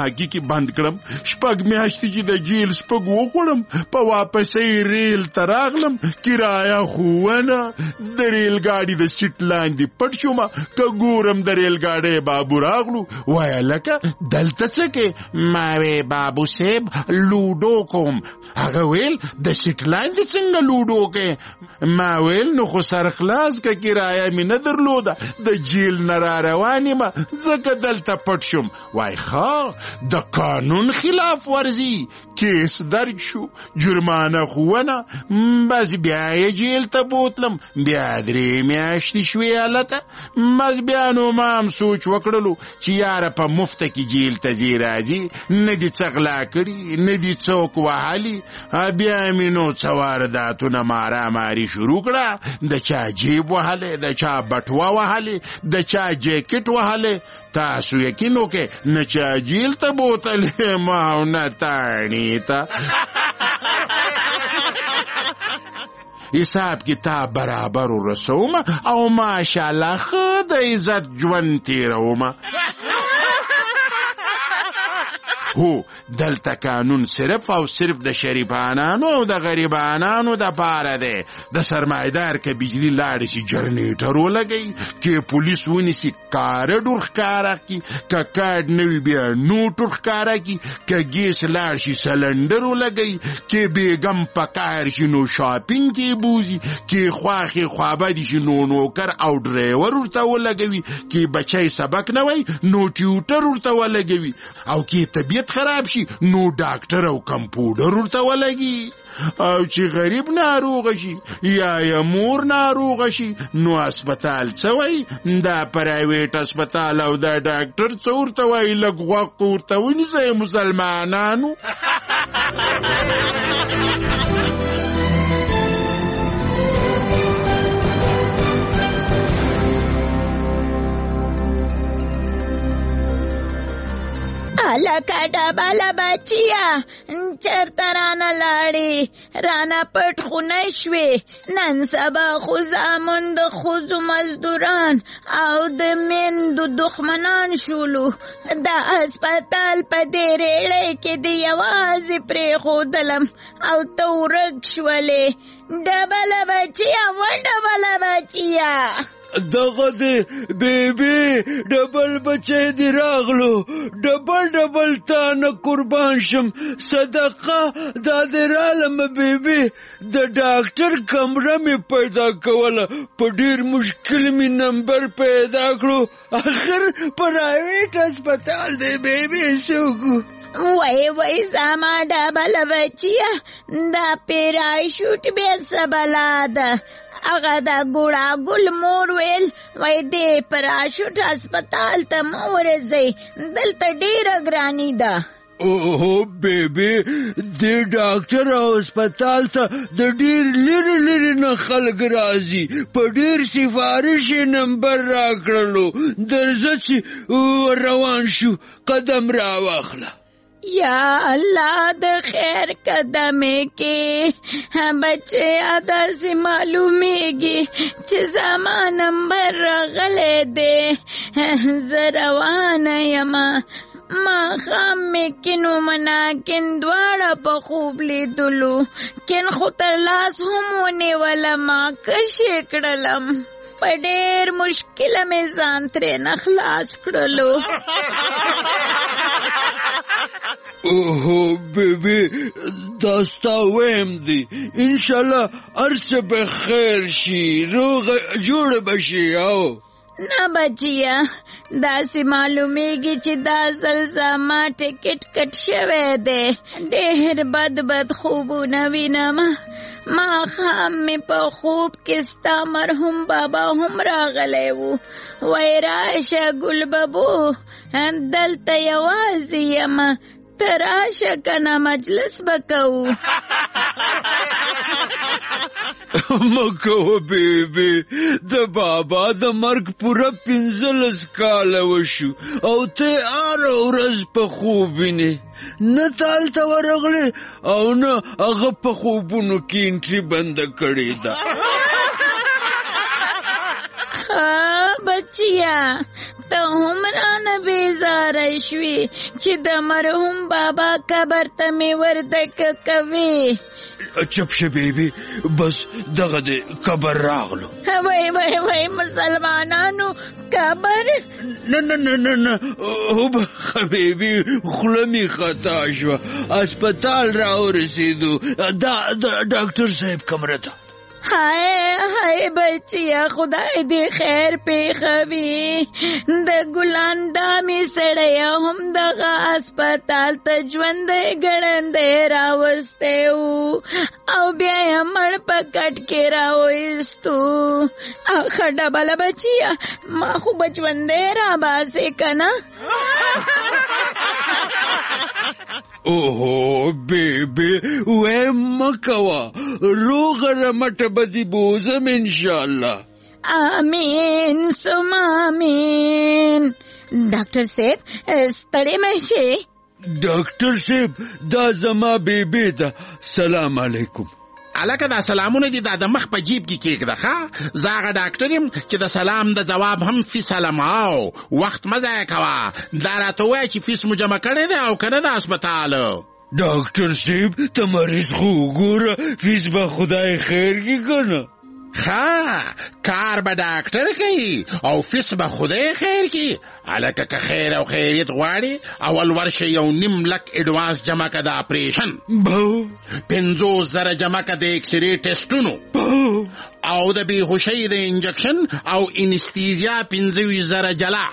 بند کړم. شپږ میاشتې چې د جیل سپږ وخوړم په واپسۍ ریل ته راغلم کرایه خو ونه د ریل ګاډي د سیټ لاندې پټ شوم که ګورم د ریل ګاډۍ بابو راغلو وایه لکه دلته څه کې؟ ما وې بابو صاحب لوډو کوم. هغه ویل د سیټ لاندې څنګه لوډو کې؟ ما ویل نو خو سر خلاص که کرایه مې نه درلوده د جیل نه را روان یم ځکه دلته پټ شم. وای ښه د قانون خلاف ورزي کیس درج شو جرمانه خو ونه بس بیا یې جیل ته بوتلم بیا درې میاشتې شوې هلته بس بیا نو ما هم سوچ وکړلو چې یاره په مفته کې جیل ته ځې راځي نه دي څه غلا کړي نه دي څوک وهلي بیا مې نو څه وارداتونه ماراماري شروع کړه د چا جیب وهلی د چا بټوه وهلی د چا جیکټ وهلی. تاسو یقین وکړئ نه چا جیل ته بوتلې ما او نه تاڼي ته. حساب کتاب برابر ورسوم او ماشاءالله ښه د عزت ژوند تېروم. هو دلته قانون صرف او صرف د شریفانانو او د غریبانانو د پاره دی. د سرمایدار که بجلی لاړ شي جنریټر ولګوي که پولیس ونیسي کارډ ورښکاره کړي که کارډ نه وي بیا نوټ ورښکاره کړي که ګیس لاړ شي سلنډر ولګوي که بیګم په کار شي نو شاپینګ کې بوزي که خواښې خوابدي شي نو نوکر او ډرایور ورته ولګوي که بچی سبق نه وای نو ټیوټر ورته ولګوي او که طبیعت خراب شي نو ډاکټر او کمپوډر ورته ولګي او چې غریب ناروغ شي یا یا مور ناروغ شي نو هسپتال څه وایي دا پرایویټ هسپتال او دا ډاکټر څه ورته وایي لږ غوږ ورته ونیسئ مسلمانانو. لکه ډبله بچیه چرته رانه لاړې رانه پټ خو نه شوې نن سبا خو زامن د ښځو مزدوران او د میندو دښمنان شولو. د هسپتال په دې ریړۍ کې د یوازې پرېښودلم او ته ورک شولې. ډبله بچیه و ډبله بچیه دغه دی بیبي ډبل بچی دی راغلو ډبل ډبل تا نه قربان شم صدقه دا دی رالم بیبي د ډاکټر کمره مې پیدا کوله په ډېر مشکل مې نمبر پیدا کړو آخر پرایویټ هسپتال دی بیبي څوک وای وای زما ډبله بچیه دا پیرایشوټ بې څه بلا ده. هغه د ګوړه ګل مور ویل وای دې پراشوټ هسپتال ته مه ورځئ دلته ډېره ګراني ده. اوه بیبي دې ډاکټر او هسپتال ته د ډېر لرې لرې نه خلک راځي په ډېر سفارش یې نمبر راکړلو درځه چې روان شو قدم راواخله. یا الله د خیر قدمې کې بچیا داسې معلومیږي چې زما نمبر راغلی دی زه روانه یمه. ماښام مې کینو مناکن دواړه په خوب لیدلو کین خو تر لاس هم ونیولم کشې کړلم په ډېر مشکله مې ځان ترېنه خلاص کړلو. اوهو بیبي دا ستا ویم دی انشاءالله هر څه به خیر شي روغه جوړه به شي. او نه بچیه داسې معلومیږي چې دا ځل زما ټکټ کټ شوی دی ډېر بد بد خوبونه وینم. ماښام مې په خوب کې ستا مرحوم بابا هم راغلی و وای راشه ګل ببو دلته یوازې یم ته راشه که نه مجلس به کوو. مه کوه بیبي د بابا د مرګ پوره پنځلس کاله وشو او ته هره ورځ په خوب وینې نه ته هلته ورغلې او نه هغه په خوبونو کې انټري بنده کړې ده. بچیا ته هم رانه بیزاره شوې چې د مرحوم بابا قبر ته مې وردک کوې. چپ شه بیبي، بس دغه د قبر راغلو. وای وای وای مسلمانانو قبر؟ نه نه نه نه نه وبخه بیبي، خوله مې خطا شوه. اسپتال راورسېدو، دا ډاکټر صاحب کمره ته. هاي هاي بچیا خدای دې خیر پیښوي. د ګلان دامې سړی هم دغه اسپتال ته ژوندی ګړندی راوستی و او بیا یې مړ په کټ کې راویستو. ښه ډبله بچیا، ما خو به ژوندی راباسې که نه؟ اوهو بیبي وی مکوه، روغه رمټه به دې بوزم انشاءالله. آمین سم آمین. ډاکټر صاحب ستړی مه شئ. ډاکټر صاحب دا زما بیبي ده. سلام علیکم. الکه دا سلامونه دي دا د مخ په جیب کې کېږده. ښه زه هغه ډاکټر یم چې د سلام د جواب هم فیس علماو. وخت مه ضایع کوه. دا راته ووایه چې فیس مو جمع کړی دی او که نه د اسپتال. ډاکټر صاحب ته مریض خو وګوره، فیس به خدای خیر کړي که نه. ښه کار به ډاکټر کوي او فیس به خدای خیر کړي. هلکه که خیر او خیریت غواړي اول ورشه یو نیم لک اډوانس جمع که د اپریشن، پنځوس زره جمع که د اکسرې ټسټونو او د بېهوشۍ د انجکشن او انستیزیا پنځه ویشت زره جلا.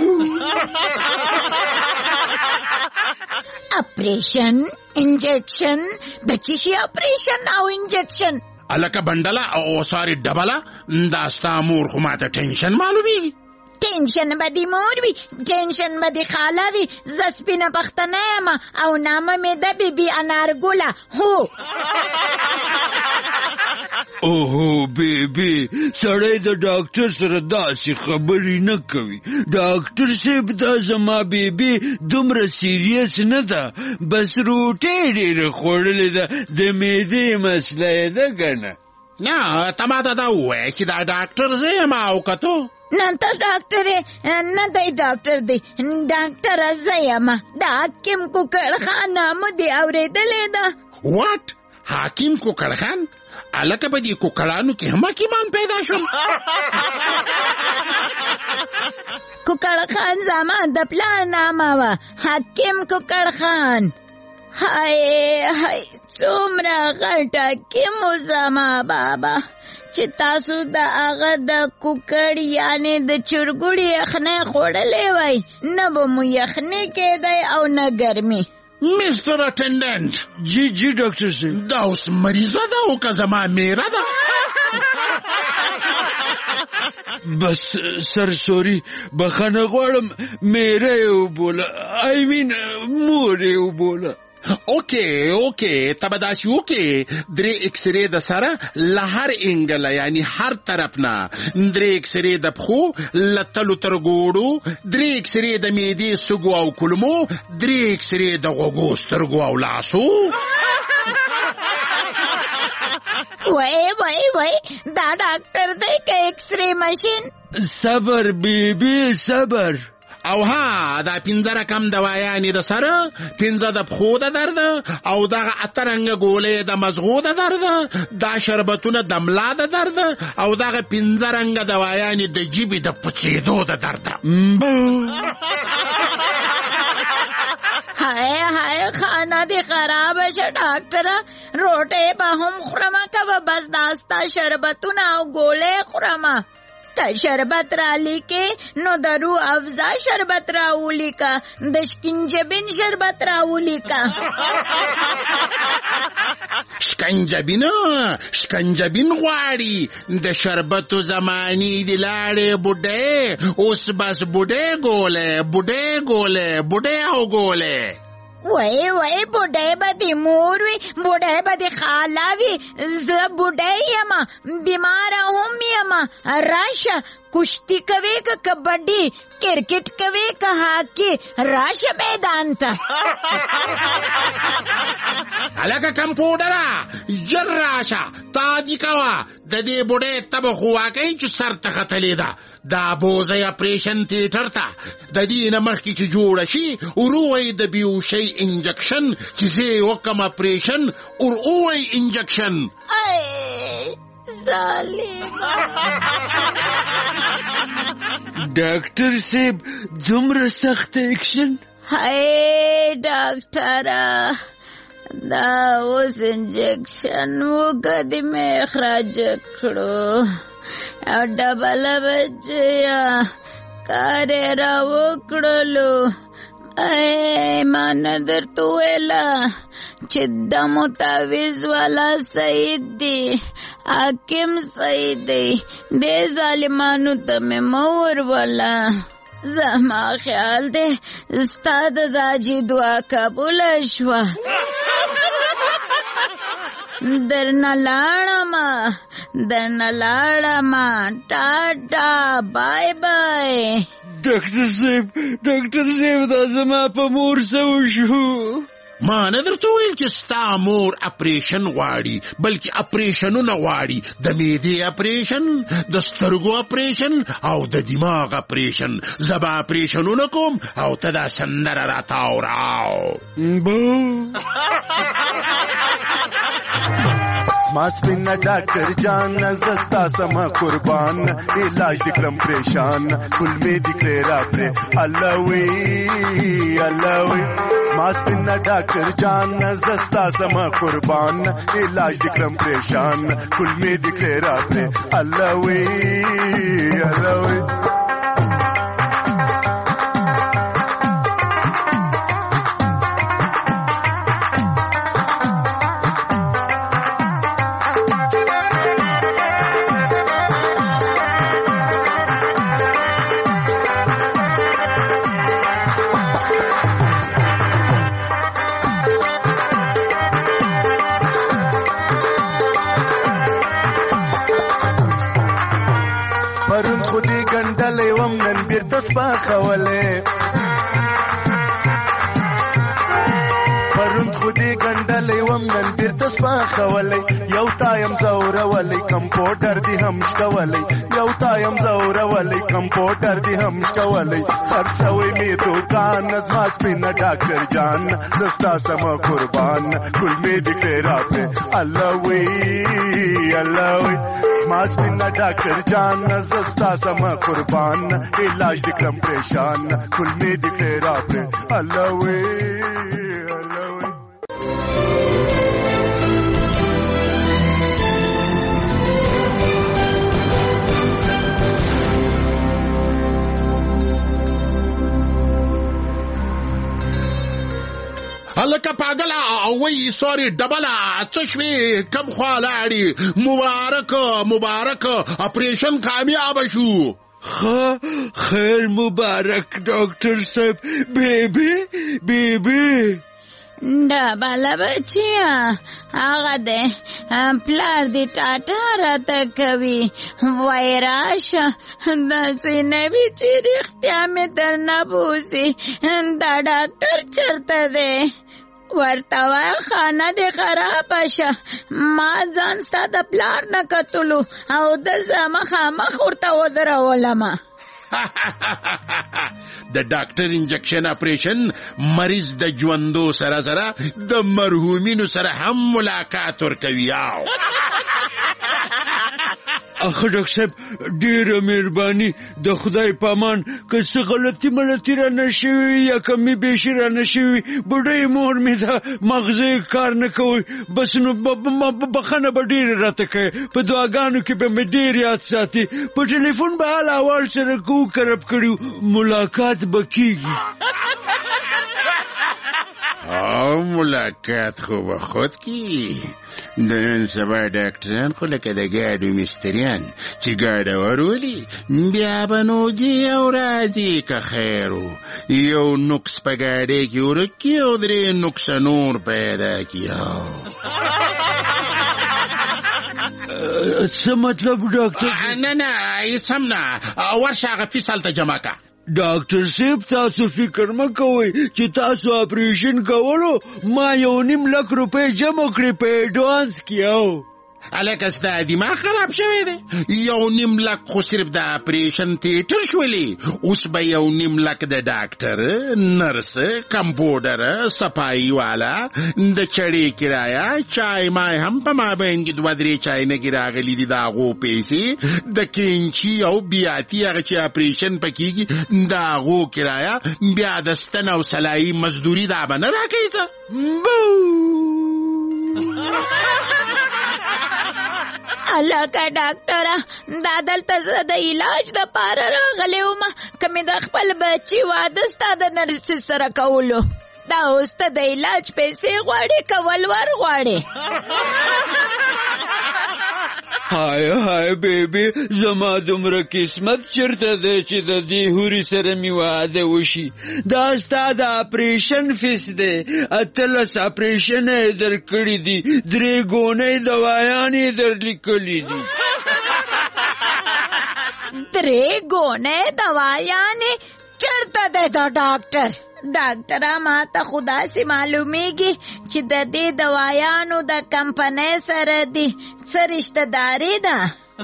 اپریشن انجکشن د څه شي اپریشن او انجکشن؟ الکه بندله او ساری ډبله، دا ستا مور خو ماته ټینشن معلومیږي. ټینشن به دې مور وي، ټینشن به دې خاله وي. زه سپینه پښتنه یم او نامه مې ده بي بي انارګله. هو اوهو بیبي، سړی د ډاکټر سره داسې خبرې نه کوي. ډاکټر صاحب دا زما بیبي دومره سیریس نه ده، بس روټۍ ډېره خوړلې ده، د معدې مسله یې ده که نه؟ نه ته ماته دا ووایه چې دا ډاکټر زه یم او که تو؟ نه ته ډاکټر یې نه دی ډاکټر دی، ډاکټره زه یم. د حکیم کوکړ خان نامه دې اورېدلې ده؟ واټ حکیم کوکړ خان؟ الکه په دې کوکړانو کې هم حکیمان پیدا شول. کوکړ خان زما د پلار نامه وه، حکیم کوکړ خان. هاي هاي څومره غټ حکیم و زما بابا چې تاسو د هغه د کوکړ یعنې د چرګوړي یخنۍ خوړلی وای، نه به مو یخنۍ کېدی او نه ګرمي. مستر اټنډنټ. جی جی ډاکټر صاحب. دا اوس مریضه ده او که زما میره ده؟ بس سر سوري بخښنه غواړم، میره یې وبوله، آی مین مور یې وبوله. اوکې اوکې ته به داسې وکې درې اکسرې د سره له هر انګله یعنی هر طرف نه، درې اکسرې د پښو له تلو تر ګوړو، درې اکسرې د معدې سږو او کولمو، درې اکسرې د غوږو سترګو او لاسو. وای وای وای دا ډاکټر دی که اکسرې ماشین؟ صبر بیبي صبر. او ها دا پنځه رقم دوايانې د سره، پنځه د پښو د درد او دغه اته رنګه ګولې د مزغو د درد، دا شربتونه د ملا د درد او دغه پنځه رنګه دوايانې د جیبې د پڅېدو د درد. هاي هاي خانه دې خرابه شه ډاکټره، روټۍ به هم خورمه کوه، بس دا ستا شربتونه او ګولې خورمه. که شربت را لیکې نو د روح افزا شربت را ولیکه، د شکنجبین شربت را ولیکه. شکنجبین شکنجبین غواړي د شربتو زمانی دی لاړې بوډۍ، اوس بس بوډۍ ګولې بوډۍ ګولې بوډۍ او ګولې. وای وای بوډۍ به دې مور وي، بوډۍ به دې خاله وي. زه بوډۍ یم، بیماره هم یم. راشه کشتی کوي که کبډي، کرکټ کوي که هاکي، راشه میدان ته. هلکه کمپوډره ژر راشه تادي کوه د دې بوډۍ تبه خو واقعي چې سر ته ختلې ده دا بوزی اپریشن تیټر ته د دې نه مخکې چې جوړه شي ورووی د بیوشۍ انجکشن چې زه یې وکړم اپریشن ور اووی انجکشن ظالم ډاکټر صاحب دومره سخت اکشن هاي ډاکټره دا اوس انجکشن وګدې مې اخراج کړو او ډبله بچیا کار یې را وکړلو ای ما نه درته ویله چې د متاویز والا سعید دی حاکم سعید دی دې ظالمانو ته مې مه وروله زما خیال دی ستا د داجي دعا قبوله شوه درنه لاړمه درنه لاړمه ټاټا بای بای ډاکټر صاحب ډاکټر صاحب دا زما په مور څه وشو ما نه درته ویل چې ستا مور اپریشن غواړي بلکې اپریشنونه غواړي د معدې اپریشن د سترګو اپریشن او د دماغ اپریشن زه به اپریشنونه کوم او ته دا سندره راته اورao ما سپینا ډاکټر جان زستا سما قربان علاج دکړم پریشان کل می دکړه را پر الله وی الله وی ما سپینا ډاکټر جان زستا سما قربان علاج دکړم پریشان کل می دکړه را پر الله وی الله وی پخوله پرون خودی ګندلې وم نن بیرته پخوله یو تایم زورولې کمپیوټر دی هم شکولې یو تایم زورولې کمپیوټر دی هم شکولې خرڅوي می دوکان زما سپینا ډاکټر جان زستا سم قربان کل می دکړه راته الله وی الله وی ما سپینا ډاکټر جان زستا سم قربان علاج دکړم پریشان کل می دکړه راته الله وی الله وی هلکه پاگلا وی سوری ډبله څه شوې کم خوا لاړې مبارک مبارک اپریشن کامیاب شو خیر مبارک ډاکټر صاحب بیبي بیبي ډبله بچیا هغه دی پلار دې ټاټا راته کوي وای راشه داسې نه وي چې رښتیا مې درنه بوسي دا ډاکټر چېرته دی ورته وایه خانه دې خرابه شه ما ځان ستا د پلار نه کتلو او دلته مخامخ ورته ودرولمه د ډاکټر انجکشن اپریشن مریض د ژوندو سره سره د مرحومینو سره هم ملاقات ورکوي اخ ډاکټر صاحب ډیره مهرباني د خدای په امان که څه غلطي ملطي رانه شوي یا کمي بیشي رانه شوي بوډۍ مور مې ده مغزه کار نه کوي بس نو بخښنه به ډېره راته کوي په دعاګانو کې به مې ډېر یاد ساتي په ټلیفون به حال احوال سره کو کرب کړي ملاقات به کېږي او ملاقات خو به خود کی د نن سبا ډاکټران خو لکه د ګاډو مستریان چې ګاډه ورولي بیا به نو ځي او راځي که خیر و یو نقص په ګاډۍ کې ورک کي او درې نقصه نور پیدا کي څه مطلب ډاکټر نه نه هېڅ هم نه ورشه هغه فیس هلته جمع که ډاکټر صاحب تاسو فکر مه کوئ چې تاسو اپریشن کولو ما یو نیم لک روپۍ جمع کړې په ایډوانس کې او الکه ستا دماغ خراب شوی دی یو نیم لک خو صرف د اپریشن تیټر شولې اوس به یو نیم لک د ډاکټر نرس کمپاوډر صفایي والا د چړې کرایه چای مای هم په مابین کې دوه درې چاینکې راغلي دي د هغو پیسې د کینچي او بیاتي هغه چې اپریشن په کېږي د هغو کرایه بیا د ستن او سلایي مزدوري دا به نه راکوي ته الکه ډاکټره دا دلته زه د علاج دپاره راغلی وم که مې د خپل بچي واده ستا د نرسې سره کولو دا اوس ته د علاج پیسې غواړې که ولور غواړې هاي هاي بیبي زما دومره قسمت چرته دی چې د دې هوري سره مې واده وشي دا ستا د اپریشن فیس دی اتلس اپریشن یې درکړي دي درې ګونۍ دوایان یې درلیکلي دي درې ګونۍ دوایانې چرته دی دا ډاکټر ډاکټره ما ته خو داسې معلومیږي چې د دې دوایانو د کمپنۍ سره دي څه رشتهداري ده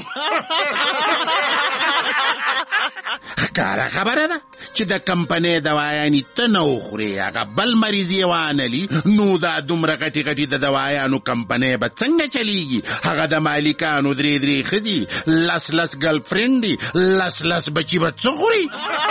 ښکاره خبره ده چې د کمپنۍ دوایانې ته نه وخورې هغه بل مریض یې وانلي نو دا دومره غټې غټې د دوایانو کمپنۍ به څنګه چلیږي هغه د مالکانو درې درې ښځې لس لس ګرل فرینډ دي لس لس بچي به څه خوري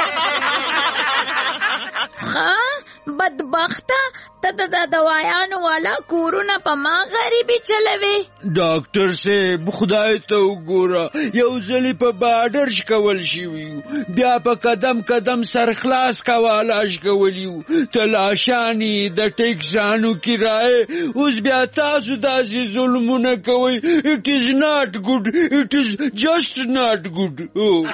ها بدبخته ته د دوایانو والا کورونه په ما غریبي چلوي ډاکټر صاحب خدای ته وګوره یو ځلې په باډر شکول شوي بیا په قدم قدم سرخلاص کوال اشکولي تلاشانې د ټیکسانو کرایې اوس بیا تاسو داسې ظلمونه کوئ اټ از ناٹ ګډ اټ از جسټ ناٹ ګډ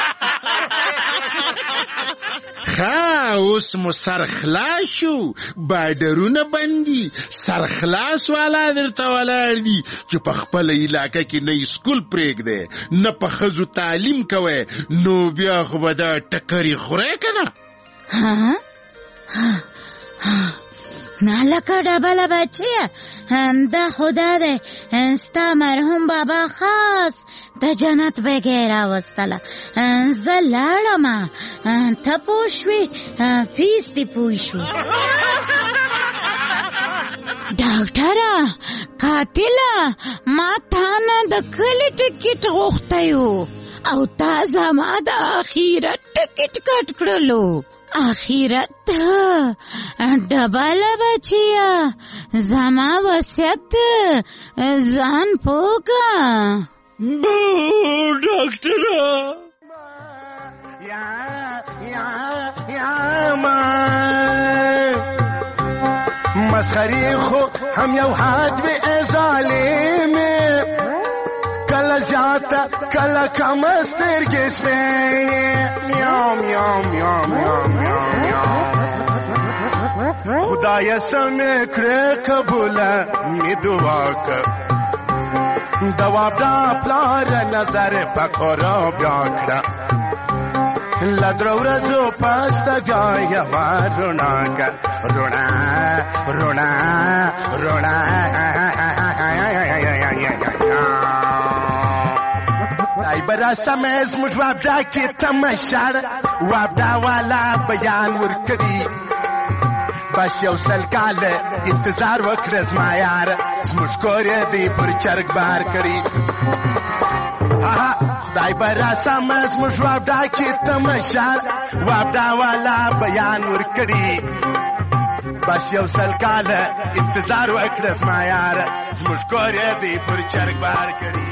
ښه اوس مو سرخلاص شو باډرونه بندي سرخلاص والا درته ولاړ دي چې په خپله علاقه کې نه سکول پرېږدی نه په ښځو تعلیم کوی نو بیا خو به دا ټکرې خورئ که نه نه لکه ډبله بچیه دا خو دا دی ستا مرحوم بابا خاص د جنت بګۍ راوستله زه لاړم ته پوه شوې فیس دې پوه شو ډاکټره قاتله ما تا نه د کلي ټکټ غوښتی و او تا زما د اخرت ټکټ کټ کړلو آخرت ډبله بچیه زما وصیت ځان پوکه بو ډاکټره مسخرې خو هم یو حد وي ای ظالمې کله زیاته کله کمه سترګې سپینې میاو میاو میاو میاو میاو میاو خدایه سمې کړې قبوله مې دعا که دواب دا پلار نظر په کورو بیا کړه له درو ورځو پسته بیا یوه رڼا که رڼا رڼا رڼا ای براسمه زموږ وابډا کې تماشاړ وابډا والا بیان ورکړي بس یو سل کاله انتظار وکړه زما یار زموږ کور یې دی پر چرګ بار کړي خدای به راسمه زموږ وابډا کې تماشاړ وابډا والا بیان ورکړي بس یو سل کاله انتظار وکړه زما یار زموږ کور یې دی پر چرګ بار کړي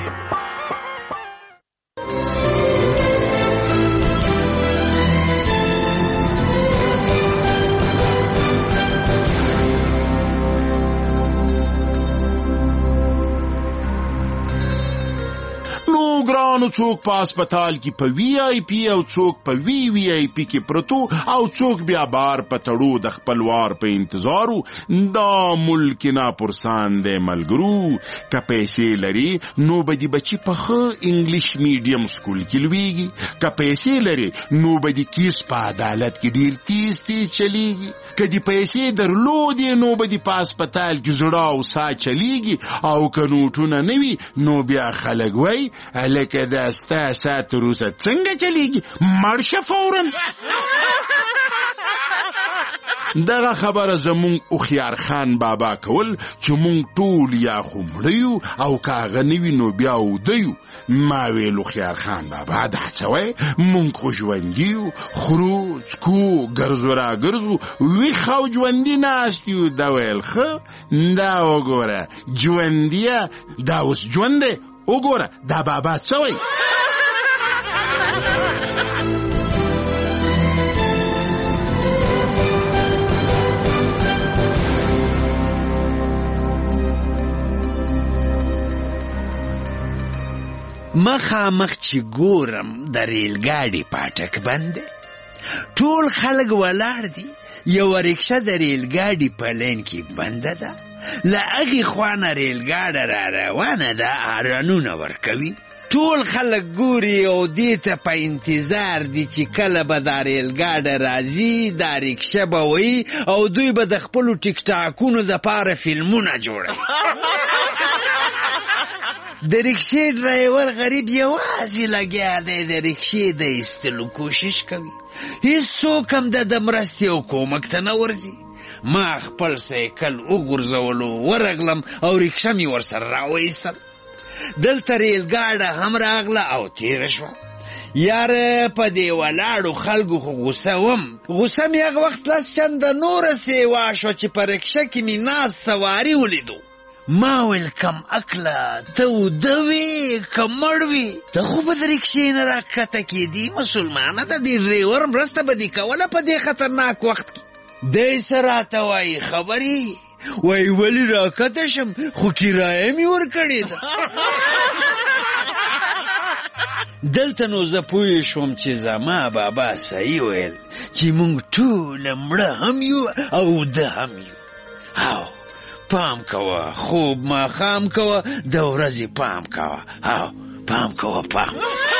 نو څوک په هسپتال کې په وی آی پی او څوک په وی وی آی پی کې پروتو او څوک بیا بار په تړو د خپل وار په انتظارو. دا ملک نه پرسان دی ملګرو. که پیسې لري نو به دې بچي په ښه انګلیش میډیم سکول کې لویږي. که پیسې لري نو به دې کیس په عدالت کې ډیر تیز تیز چلیږي. که دې پیسې درلودې نو به دې په هسپتال کې زړه او ساه چلیږي. او که نوټونه نه وي نو بیا خلک وایي هلکه دا ستا ساه تر اوسه څنګه چلیږي، مړ شه فورا. دغه خبره زمونږ هوښیار خان بابا کول چې مونږ ټول یا خو مړه یو او که هغه نه وي نو بیا اوده یو. ما ویل هوښیار خان بابا دا څه وایې، مونږ خو ژوندي یو، خورو څکو ګرځو را ګرځو ویښ او ژوندي ناست یو. دا ویل ښه دا وګوره ژوندیه، دا اوس ژوند دی، وګوره دا بابا څه وایي. مخامخ چې ګورم د ریلګاډي پاټک بند دی، ټول خلک ولاړ دي. یوه رکشه د ریلګاډي په لین کې بنده ده، له هغې خوا نه ریلګاډه را روانه ده، هارنونه ورکوي. ټول خلک ګوري او دې ته په انتظار دي چې کله به دا ریلګاډه راځي، دا رکشه به وي او دوی به د خپلو ټیک ټاکونو دپاره فلمونه جوړوي. د رکشې ډرایور غریب یوازې لګیا دی، د رکشې د ایستلو کوشش کوي، هېڅوک هم د د مرستې او کومک ته نه ورځي. ما خپل سایکل وغورځولو، ورغلم او رکشه مې ورسره راوایستل. دلته ریلګاډه هم راغله او تېره شوه. یاره په دې ولاړو خلکو خو غوسه وم. غوسه مې هغه وخت لس چنده نوره سیوا شوه چې په رکشه کې مې ناست سواري ولیدو. ما ویل کم عقله، ته اوده وې که مړ وې، ته خو به د رکشې نه راکښته کېدې. مسلمانه د دې ډریور مرسته به دې کوله په دې خطرناک وخت کې. دی څه راته وایي خبرې، وایي ولې راکښته شم، خو کرایه مې ورکړې ده. دلته نو زه پوه شوم چې زما بابا صحیح ویل چې موږ ټوله مړه هم یو او اوده هم یو. او پام کوه، خوب ماښام کوه، د ورځې پام کوه. او پام کوه پام.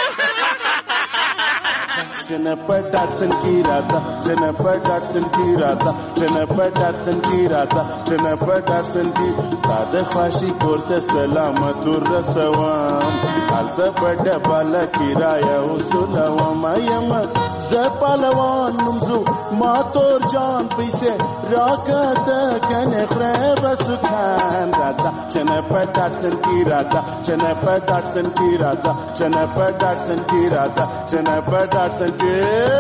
Jennifer Dodson की राजा, Jennifer Dodson की राजा, Jennifer Dodson की राजा, Jennifer Dodson की ताद ख्वाशी कोरते सलामत रसवाम, हालत बड़ा बाला किराया उसुलवाम यमत ज़पालवान नुमज़ु मातोर जान पैसे राकत कने ख़रेब सुखान राजा, Jennifer Dodson की राजा, Jennifer Dodson की राजा, Jennifer Dodson की राजा, Jennifer Dodson की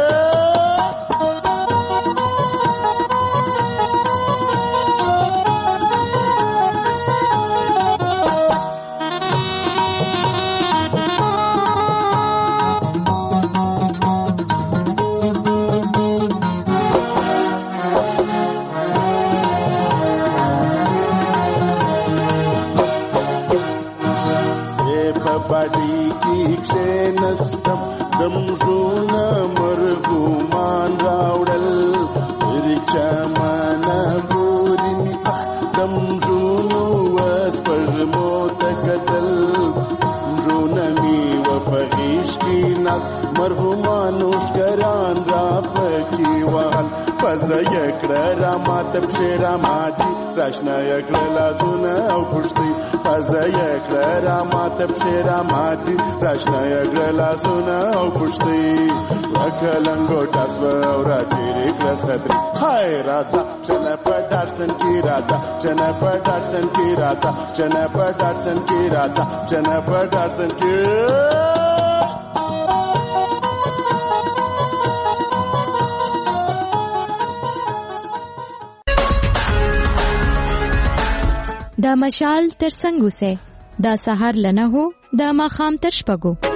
बड़ी की क्षेनस्तम दमजूना मरगुमान रावडल रिचमाना बुरिनी अख दमजूनु वस्पजमोत कदल जूनमी वपगिश की नास मरहुमानुश करान रापकी वाल फजयकड़ा रामात बशेरा माजी राशना यकड़ा लाजुना पुष्टि फजयकड़ा रामात बशेरा माजी राशना यकड़ा लाजुना पुष्टि रखलंगोटा स्वरा चिरे क्रसद्री हाय राजा Jennifer Dodson की राजा Jennifer Dodson की राजा Jennifer Dodson की राजा Jennifer Dodson की دا مشال تر څنګه سه دا سحر لنه هو دا ماخام تر شپګو